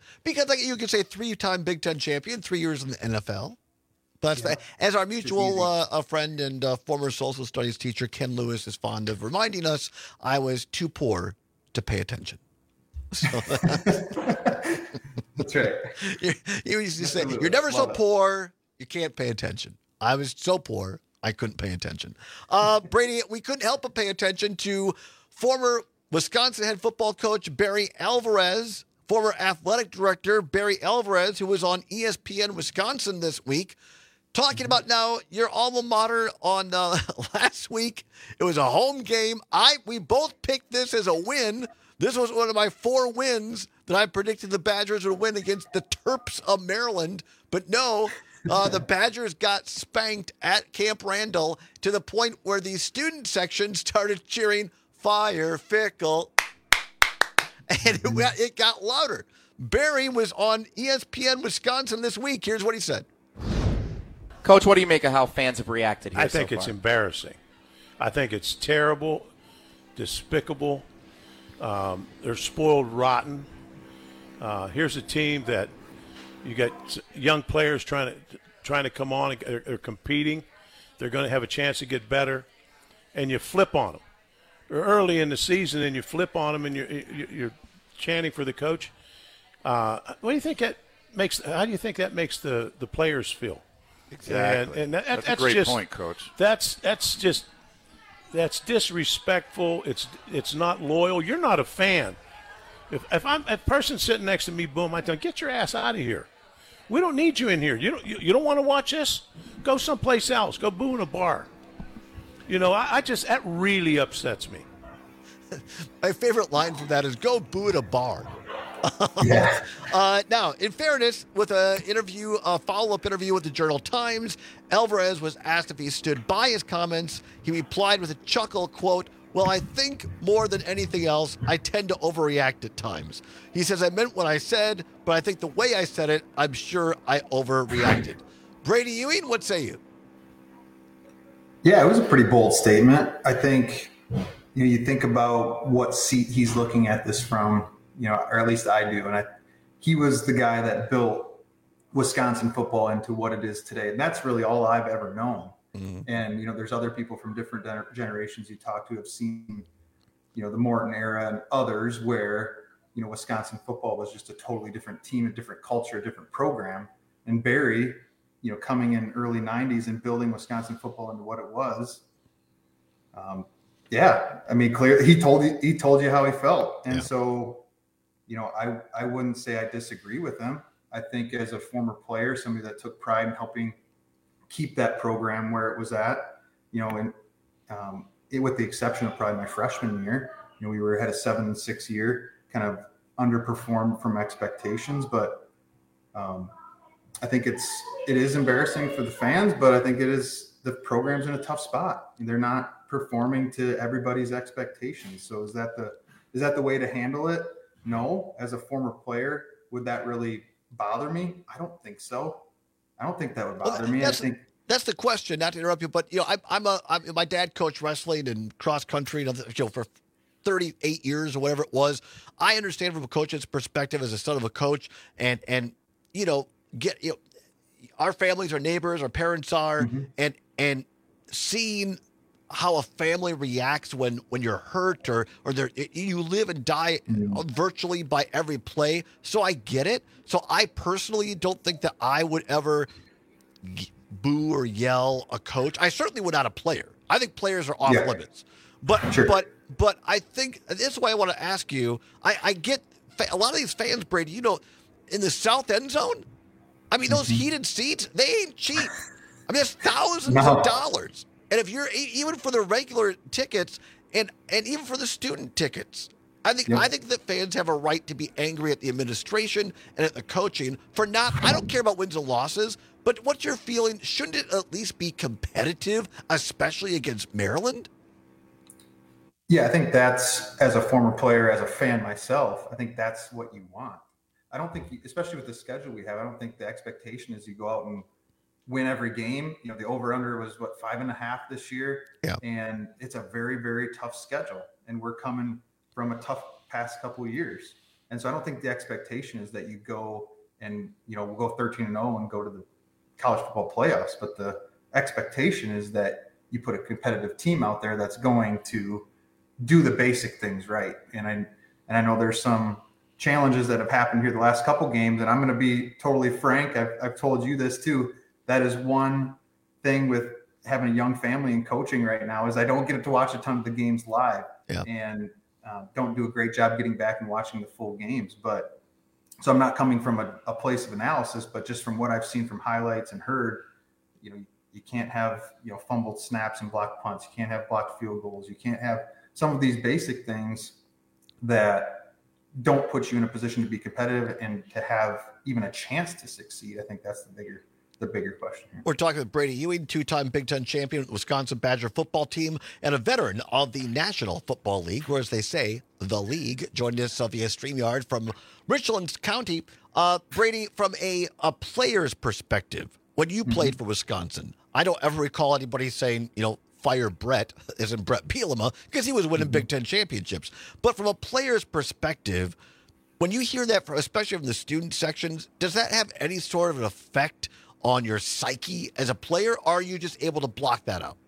Because like you could say 3-time Big Ten champion, 3 years in the NFL. But as our mutual friend and former social studies teacher, Ken Lewis, is fond of reminding us, I was too poor to pay attention. So that's right. You used to say, you're never so poor, you can't pay attention. I was so poor, I couldn't pay attention. Brady, we couldn't help but pay attention to former Wisconsin head football coach Barry Alvarez, former athletic director Barry Alvarez, who was on ESPN Wisconsin this week, talking about now your alma mater on last week. It was a home game. We both picked this as a win. This was one of my 4 wins that I predicted the Badgers would win against the Terps of Maryland. But no, the Badgers got spanked at Camp Randall to the point where the student section started cheering, "Fire Fickle," and it got louder. Barry was on ESPN Wisconsin this week. Here's what he said. Coach, what do you make of how fans have reacted here I think so it's far? embarrassing. I think it's terrible, despicable. They're spoiled rotten. Here's a team that you got young players trying to come on. They're competing. They're going to have a chance to get better, and you flip on them. They're early in the season, and you flip on them, and you're chanting for the coach. What do you think that makes? How do you think that makes the players feel? Exactly. And that's a great point, Coach. That's disrespectful. It's not loyal. You're not a fan. If I'm a person sitting next to me, boom, I tell them, get your ass out of here. We don't need you in here. You don't want to watch this? Go someplace else. Go boo in a bar. That really upsets me. My favorite line from that is "Go boo at a bar." Yeah. Now, in fairness, with a follow-up interview with the Journal-Times, Alvarez was asked if he stood by his comments. He replied with a chuckle, quote, "Well, I think more than anything else, I tend to overreact at times." He says, "I meant what I said, but I think the way I said it, I'm sure I overreacted." Brady Ewing, what say you? Yeah, it was a pretty bold statement. I think, you think about what seat he's looking at this from, or at least I do. And he was the guy that built Wisconsin football into what it is today. And that's really all I've ever known. Mm-hmm. And, there's other people from different generations you talk to have seen, the Morton era and others where, Wisconsin football was just a totally different team, a different culture, a different program. And Barry, coming in early 90s and building Wisconsin football into what it was. Clearly he told you how he felt. And so, I wouldn't say I disagree with him. I think as a former player, somebody that took pride in helping keep that program where it was at, with the exception of probably my freshman year, we were had a 7-6 year, kind of underperformed from expectations, but I think it is embarrassing for the fans, but I think the program's in a tough spot. They're not performing to everybody's expectations. So is that the way to handle it? No. As a former player, would that really bother me? I don't think so. I don't think that would bother me. That's the question. Not to interrupt you, but my dad coached wrestling and cross country, for 38 years or whatever it was. I understand from a coach's perspective as a son of a coach, and our families, our neighbors, our parents are, mm-hmm. and seeing how a family reacts when you're hurt or you live and die virtually by every play. So I get it. So I personally don't think that I would ever boo or yell a coach. I certainly would not a player. I think players are off limits. But sure. but I think this is why I want to ask you. I get a lot of these fans, Brady. In the south end zone. I mean, those heated seats, they ain't cheap. I mean, that's thousands of dollars. And if you're even for the regular tickets and even for the student tickets, I think that fans have a right to be angry at the administration and at the coaching for not. I don't care about wins and losses, but what's your feeling? Shouldn't it at least be competitive, especially against Maryland? Yeah, I think that's, as a former player, as a fan myself, I think that's what you want. I don't think, especially with the schedule we have, I don't think the expectation is you go out and win every game. The over-under was 5.5 this year. Yeah. And it's a very, very tough schedule. And we're coming from a tough past couple of years. And so I don't think the expectation is that you go and, we'll go 13-0 and go to the college football playoffs. But the expectation is that you put a competitive team out there that's going to do the basic things right. And I know there's some challenges that have happened here the last couple games, and I'm going to be totally frank. I've told you this too. That is one thing with having a young family and coaching right now is I don't get to watch a ton of the games live, and don't do a great job getting back and watching the full games. But so I'm not coming from a place of analysis, but just from what I've seen from highlights and heard, you can't have, fumbled snaps and blocked punts. You can't have blocked field goals. You can't have some of these basic things that don't put you in a position to be competitive and to have even a chance to succeed. I think that's the bigger question here. We're talking with Brady Ewing, two-time Big Ten champion with the Wisconsin Badger football team and a veteran of the National Football League, or as they say, the league, joining us via StreamYard from Richland County. Brady, from a player's perspective, when you played for Wisconsin, I don't ever recall anybody saying, fire Brett, as in Brett Bielema, because he was winning Big Ten championships. But from a player's perspective, when you hear that, especially from the student sections, does that have any sort of an effect on your psyche as a player, or are you just able to block that out?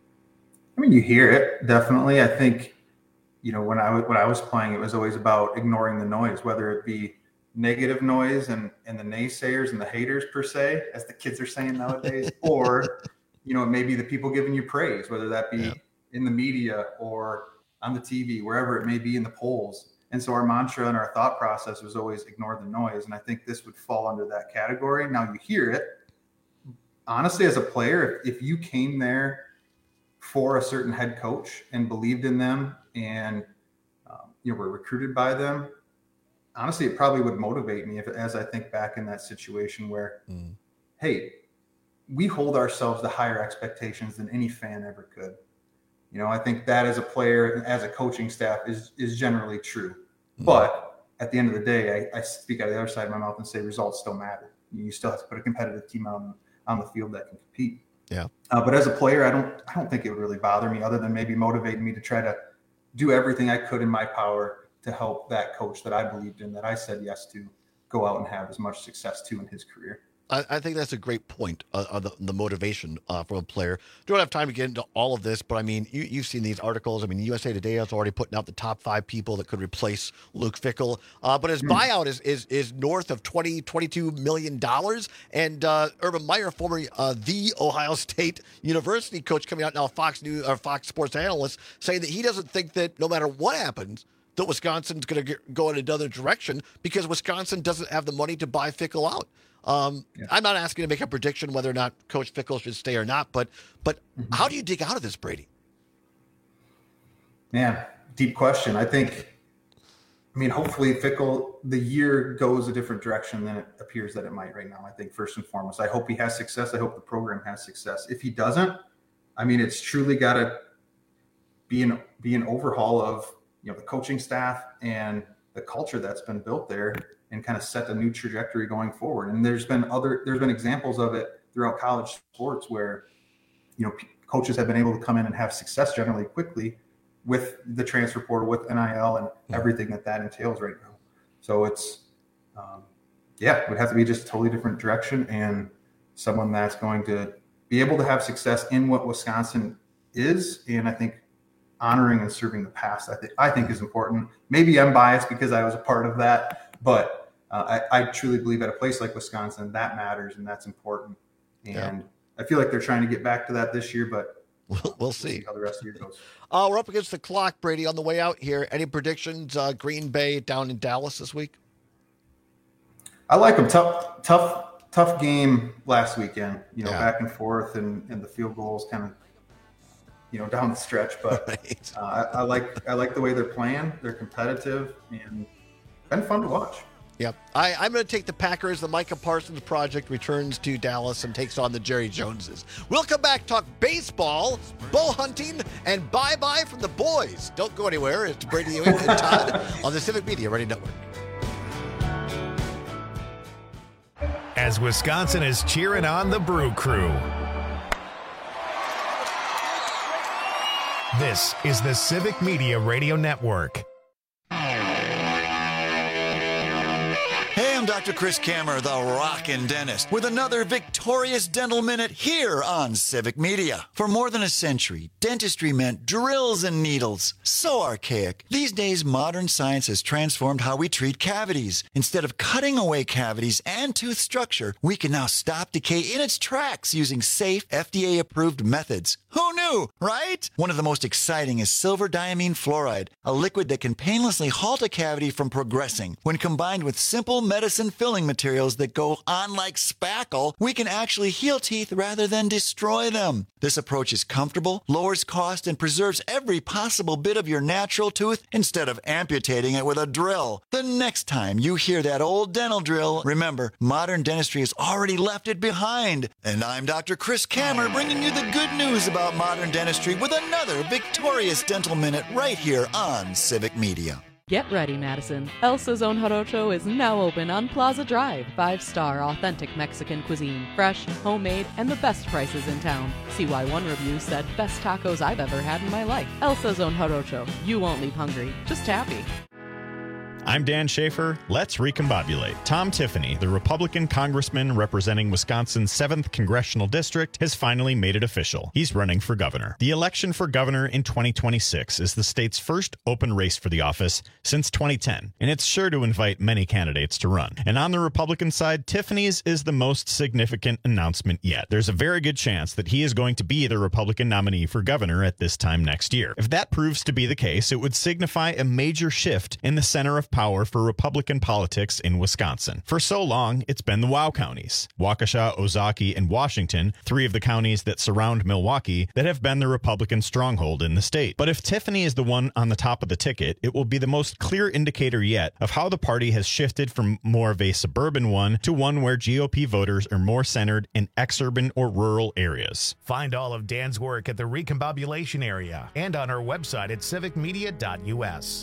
I mean, you hear it, definitely. I think, when I was playing, it was always about ignoring the noise, whether it be negative noise and the naysayers and the haters per se, as the kids are saying nowadays, or, it may be the people giving you praise, whether that be in the media or on the TV, wherever it may be in the polls. And so our mantra and our thought process was always ignore the noise. And I think this would fall under that category. Now you hear it. Honestly, as a player, if you came there for a certain head coach and believed in them and were recruited by them, honestly, it probably would motivate me as I think back in that situation where, hey, we hold ourselves to higher expectations than any fan ever could. I think that as a player, as a coaching staff is generally true. But at the end of the day, I speak out of the other side of my mouth and say results still matter. You still have to put a competitive team on the field that can compete. Yeah. But as a player, I don't think it would really bother me, other than maybe motivating me to try to do everything I could in my power to help that coach that I believed in, that I said yes to, go out and have as much success too in his career. I think that's a great point, the motivation from a player. Don't have time to get into all of this, but I mean, you've seen these articles. I mean, USA Today is already putting out the top 5 people that could replace Luke Fickell. But his buyout is north of $22 million. And Urban Meyer, former the Ohio State University coach, coming out now, Fox Sports analyst, saying that he doesn't think that no matter what happens, that Wisconsin's going to go in another direction because Wisconsin doesn't have the money to buy Fickell out. I'm not asking to make a prediction whether or not Coach Fickell should stay or not, but how do you dig out of this, Brady? Man, deep question. Hopefully Fickell, the year goes a different direction than it appears that it might right now. I think first and foremost, I hope he has success. I hope the program has success. If he doesn't, it's truly got to be an overhaul of the coaching staff and the culture that's been built there, and kind of set a new trajectory going forward. And there's been examples of it throughout college sports where, coaches have been able to come in and have success generally quickly with the transfer portal, with NIL and everything that entails right now. So it's, it would have to be just a totally different direction, and someone that's going to be able to have success in what Wisconsin is. And I think honoring and serving the past, I think is important. Maybe I'm biased because I was a part of that, but I truly believe at a place like Wisconsin, that matters and that's important. And I feel like they're trying to get back to that this year, but we'll see how the rest of the year goes. We're up against the clock, Brady, on the way out here. Any predictions? Green Bay down in Dallas this week? I like them. Tough game last weekend, back and forth and the field goals kind of, down the stretch, but right. I like the way they're playing. They're competitive and been fun to watch. Yep. I'm going to take the Packers. The Micah Parsons project returns to Dallas and takes on the Jerry Joneses. We'll come back, talk baseball, bow hunting, and bye-bye from the boys. Don't go anywhere. It's Brady Ewing and Todd on the Civic Media Radio Network. As Wisconsin is cheering on the Brew Crew. This is the Civic Media Radio Network. Dr. Chris Kammer, the Rockin' Dentist, with another victorious dental minute here on Civic Media. For more than a century, dentistry meant drills and needles. So archaic. These days, modern science has transformed how we treat cavities. Instead of cutting away cavities and tooth structure, we can now stop decay in its tracks using safe, FDA-approved methods. Who knew, right? One of the most exciting is silver diamine fluoride, a liquid that can painlessly halt a cavity from progressing. When combined with simple medicine filling materials that go on like spackle, we can actually heal teeth rather than destroy them. This approach is comfortable, lowers cost, and preserves every possible bit of your natural tooth instead of amputating it with a drill. The next time you hear that old dental drill, remember, modern dentistry has already left it behind. And I'm Dr. Chris Kammer, bringing you the good news about modern dentistry with another victorious dental minute right here on Civic Media. Get ready, Madison. Elsa's Own Jarocho is now open on Plaza Drive. 5-star authentic Mexican cuisine. Fresh, homemade, and the best prices in town. See why one review said, best tacos I've ever had in my life. Elsa's Own Jarocho. You won't leave hungry, just happy. I'm Dan Schaefer. Let's recombobulate. Tom Tiffany, the Republican congressman representing Wisconsin's 7th congressional district, has finally made it official. He's running for governor. The election for governor in 2026 is the state's first open race for the office since 2010, and it's sure to invite many candidates to run. And on the Republican side, Tiffany's is the most significant announcement yet. There's a very good chance that he is going to be the Republican nominee for governor at this time next year. If that proves to be the case, it would signify a major shift in the center of power for Republican politics in Wisconsin. For so long, it's been the WOW counties, Waukesha, Ozaukee, and Washington, 3 of the counties that surround Milwaukee, that have been the Republican stronghold in the state. But if Tiffany is the one on the top of the ticket, it will be the most clear indicator yet of how the party has shifted from more of a suburban one to one where GOP voters are more centered in exurban or rural areas. Find all of Dan's work at the Recombobulation area and on our website at civicmedia.us.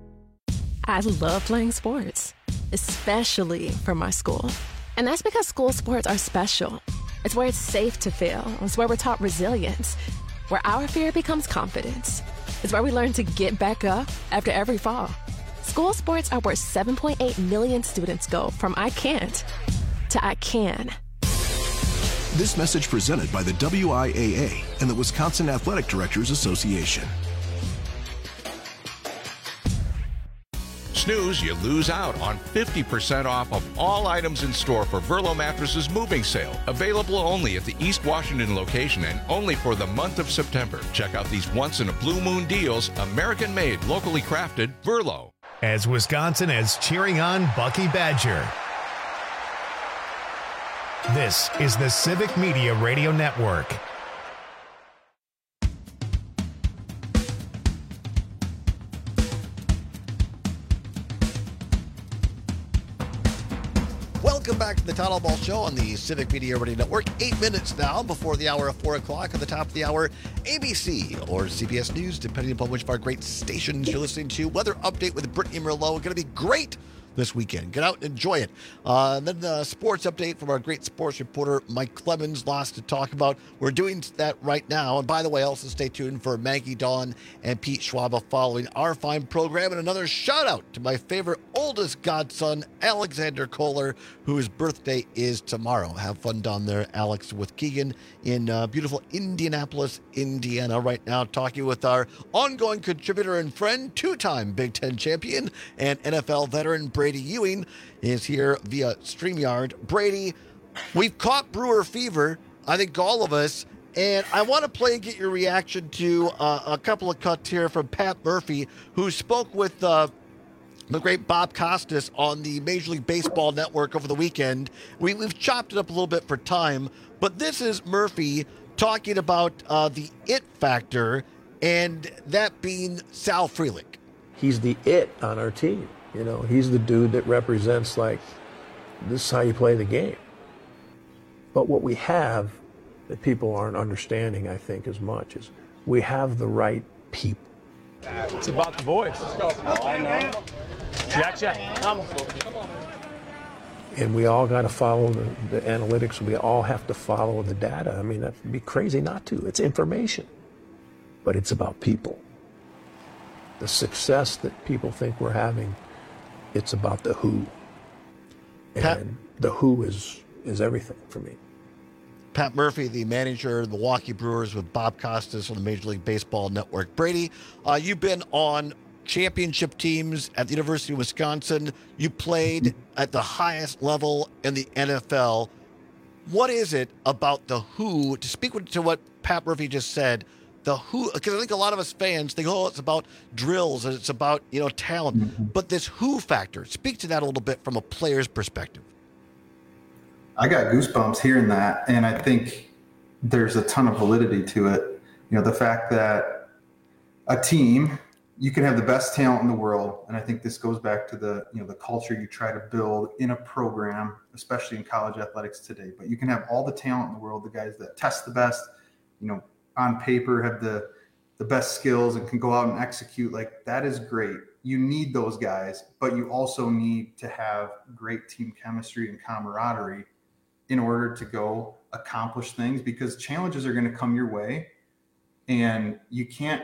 I love playing sports, especially for my school. And that's because school sports are special. It's where it's safe to fail. It's where we're taught resilience, where our fear becomes confidence. It's where we learn to get back up after every fall. School sports are where 7.8 million students go from I can't to I can. This message presented by the WIAA and the Wisconsin Athletic Directors Association. Snooze, you lose out on 50% off of all items in store for Verlo Mattresses moving sale. Available only at the East Washington location and only for the month of September. Check out these once-in-a-blue-moon deals, American-made, locally crafted, Verlo. As Wisconsin is cheering on Bucky Badger. This is the Civic Media Radio Network. Welcome back to the Town Ball Show on the Civic Media Radio Network. 8 minutes now before the hour of 4 o'clock. At the top of the hour, ABC or CBS News, depending upon which of our great stations you're listening to. Weather update with Brittany Merlot. Going to be great this weekend. Get out and enjoy it. And then the sports update from our great sports reporter, Mike Clemens. Lots to talk about. We're doing that right now. And by the way, also stay tuned for Maggie Dawn and Pete Schwaba following our fine program. And another shout out to my favorite oldest godson, Alexander Kohler, whose birthday is tomorrow. Have fun down there, Alex, with Keegan in beautiful Indianapolis, Indiana right now, talking with our ongoing contributor and friend, 2-time Big Ten champion and NFL veteran Brady Ewing is here via StreamYard. Brady, we've caught Brewer fever, I think all of us, and I want to play and get your reaction to a couple of cuts here from Pat Murphy, who spoke with the great Bob Costas on the Major League Baseball Network over the weekend. We've chopped it up a little bit for time, but this is Murphy talking about the it factor, and that being Sal Frelick. He's the it on our team. You know, he's the dude that represents, like, this is how you play the game. But what we have that people aren't understanding, I think, as much is we have the right people. It's about the boys. Let's go. Oh, I know. Jack. Come on. And we all got to follow the analytics. We all have to follow the data. I mean, that'd be crazy not to. It's information. But it's about people. The success that people think we're having, it's about the who. And the who is everything for me. Pat Murphy, the manager of the Milwaukee Brewers, with Bob Costas on the Major League Baseball Network. Brady, you've been on championship teams at the University of Wisconsin. You played at the highest level in the NFL. What is it about the who, to speak to what Pat Murphy just said, the who, because I think a lot of us fans think, oh, it's about drills and it's about, talent. But this who factor, speak to that a little bit from a player's perspective. I got goosebumps hearing that, and I think there's a ton of validity to it. The fact that a team, you can have the best talent in the world, and I think this goes back to the culture you try to build in a program, especially in college athletics today. But you can have all the talent in the world, the guys that test the best, on paper have the best skills and can go out and execute. Like, that is great. You need those guys, but you also need to have great team chemistry and camaraderie in order to go accomplish things, because challenges are going to come your way, and you can't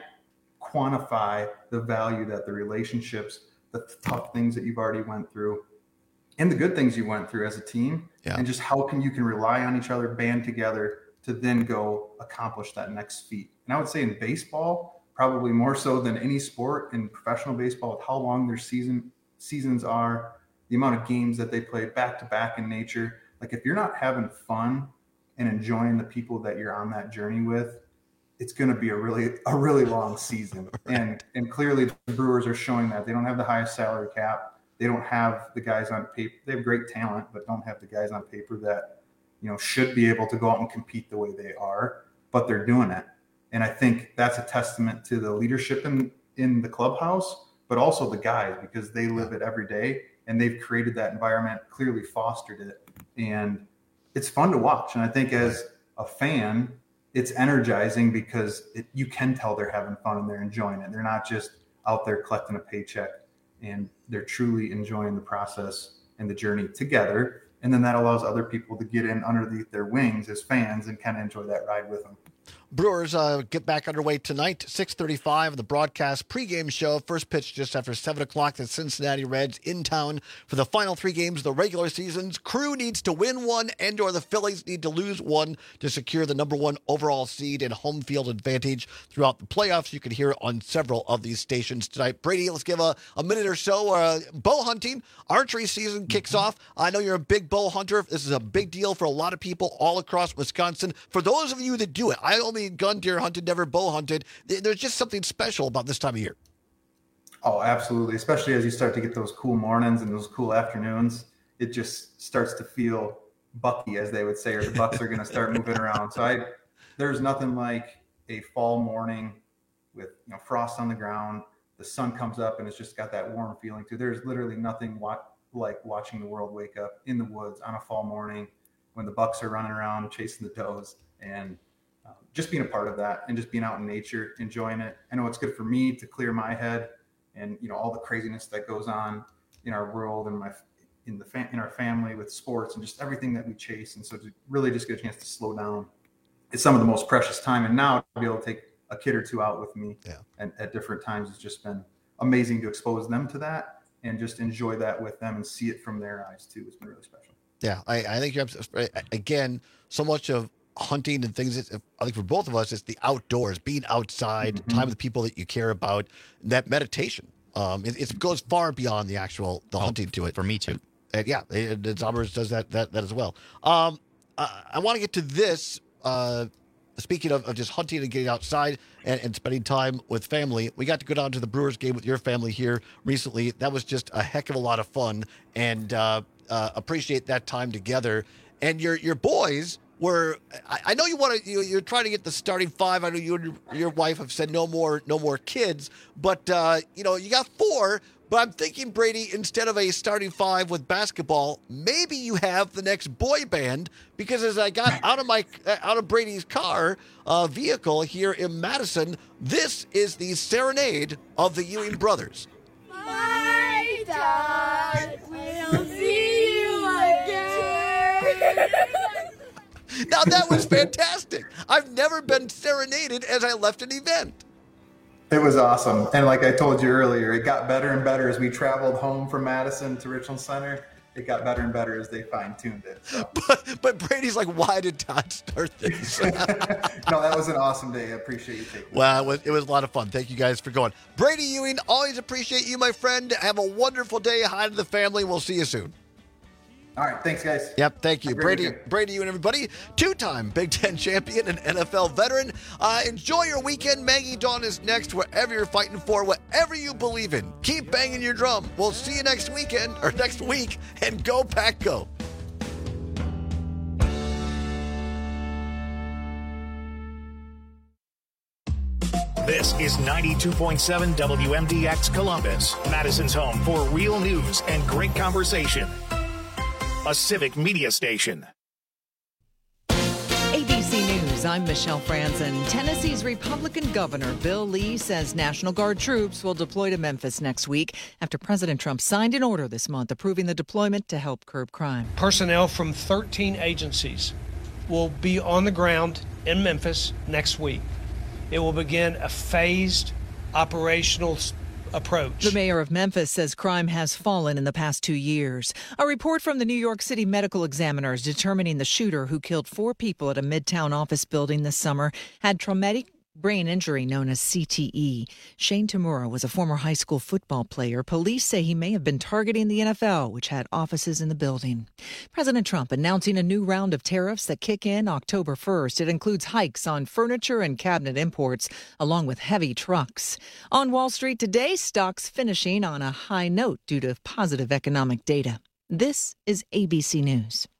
quantify the value that the relationships, the tough things that you've already went through, and the good things you went through as a team, and just how you can rely on each other, band together to then go accomplish that next feat. And I would say in baseball, probably more so than any sport in professional baseball, with how long their seasons are, the amount of games that they play back to back in nature. Like, if you're not having fun and enjoying the people that you're on that journey with, it's going to be a really long season. And clearly the Brewers are showing that. They don't have the highest salary cap. They don't have the guys on paper. They have great talent, but don't have the guys on paper that, should be able to go out and compete the way they are, but they're doing it. And I think that's a testament to the leadership in the clubhouse, but also the guys, because they live it every day and they've created that environment, clearly fostered it. And it's fun to watch. And I think as a fan, it's energizing because you can tell they're having fun and they're enjoying it. They're not just out there collecting a paycheck, and they're truly enjoying the process and the journey together. And then that allows other people to get in underneath their wings as fans and kind of enjoy that ride with them. Brewers get back underway tonight, 6:35, the broadcast pregame show. First pitch just after 7 o'clock. The Cincinnati Reds in town for the final 3 games of the regular season's. Crew needs to win one, and/or the Phillies need to lose one to secure the number 1 overall seed and home field advantage throughout the playoffs. You can hear it on several of these stations tonight. Brady, let's give a minute or so. Bow hunting, archery season kicks off. I know you're a big bow hunter. This is a big deal for a lot of people all across Wisconsin. For those of you that do it, I only gun deer hunted, never bow hunted. There's just something special about this time of year. Oh, absolutely. Especially as you start to get those cool mornings and those cool afternoons, it just starts to feel bucky, as they would say, or the bucks are going to start moving around. So there's nothing like a fall morning with frost on the ground. The sun comes up and it's just got that warm feeling too. There's literally nothing like watching the world wake up in the woods on a fall morning when the bucks are running around chasing the does, and just being a part of that and just being out in nature, enjoying it. I know it's good for me to clear my head and, all the craziness that goes on in our world and in our family with sports and just everything that we chase. And so to really just get a chance to slow down, it's some of the most precious time. And now to be able to take a kid or two out with me and at different times, it's just been amazing to expose them to that and just enjoy that with them and see it from their eyes too. It's been really special. Yeah. I think you're, again, so much of hunting and things, I think for both of us, it's the outdoors, being outside, time with the people that you care about, that meditation. It goes far beyond the hunting to it. For me too. Zombers does that as well. I want to get to this. Speaking of just hunting and getting outside and spending time with family, we got to go down to the Brewers game with your family here recently. That was just a heck of a lot of fun, and appreciate that time together. And your boys were, I know you're trying to get the starting 5. I know you and your wife have said no more kids, but you got 4. But I'm thinking, Brady, instead of a starting 5 with basketball, maybe you have the next boy band, because as I got out of Brady's car vehicle here in Madison, this is the serenade of the Ewing brothers. My dad will see you again. Now, that was fantastic. I've never been serenaded as I left an event. It was awesome. And like I told you earlier, it got better and better as we traveled home from Madison to Richland Center. it got better and better as they fine-tuned it. So. But Brady's like, why did Todd start this? No, that was an awesome day. I appreciate you taking Well, it was a lot of fun. Thank you guys for going. Brady Ewing, always appreciate you, my friend. Have a wonderful day. Hi to the family. We'll see you soon. All right. Thanks, guys. Yep. Thank you. Brady Ewing, everybody. 2-time Big Ten champion and NFL veteran. Enjoy your weekend. Maggie Dawn is next wherever you're fighting for, whatever you believe in. Keep banging your drum. We'll see you next week, and go Pack Go. This is 92.7 WMDX Columbus, Madison's home for real news and great conversation. A civic media station. ABC News, I'm Michelle Franzen. Tennessee's Republican Governor Bill Lee says National Guard troops will deploy to Memphis next week after President Trump signed an order this month approving the deployment to help curb crime. Personnel from 13 agencies will be on the ground in Memphis next week. It will begin a phased operational approach. The mayor of Memphis says crime has fallen in the past 2 years. A report from the New York City Medical Examiner is determining the shooter who killed 4 people at a Midtown office building this summer had traumatic brain injury known as CTE. Shane Tamura was a former high school football player. Police say he may have been targeting the NFL, which had offices in the building. President Trump announcing a new round of tariffs that kick in October 1st. It includes hikes on furniture and cabinet imports, along with heavy trucks. On Wall Street today, stocks finishing on a high note due to positive economic data. This is ABC News.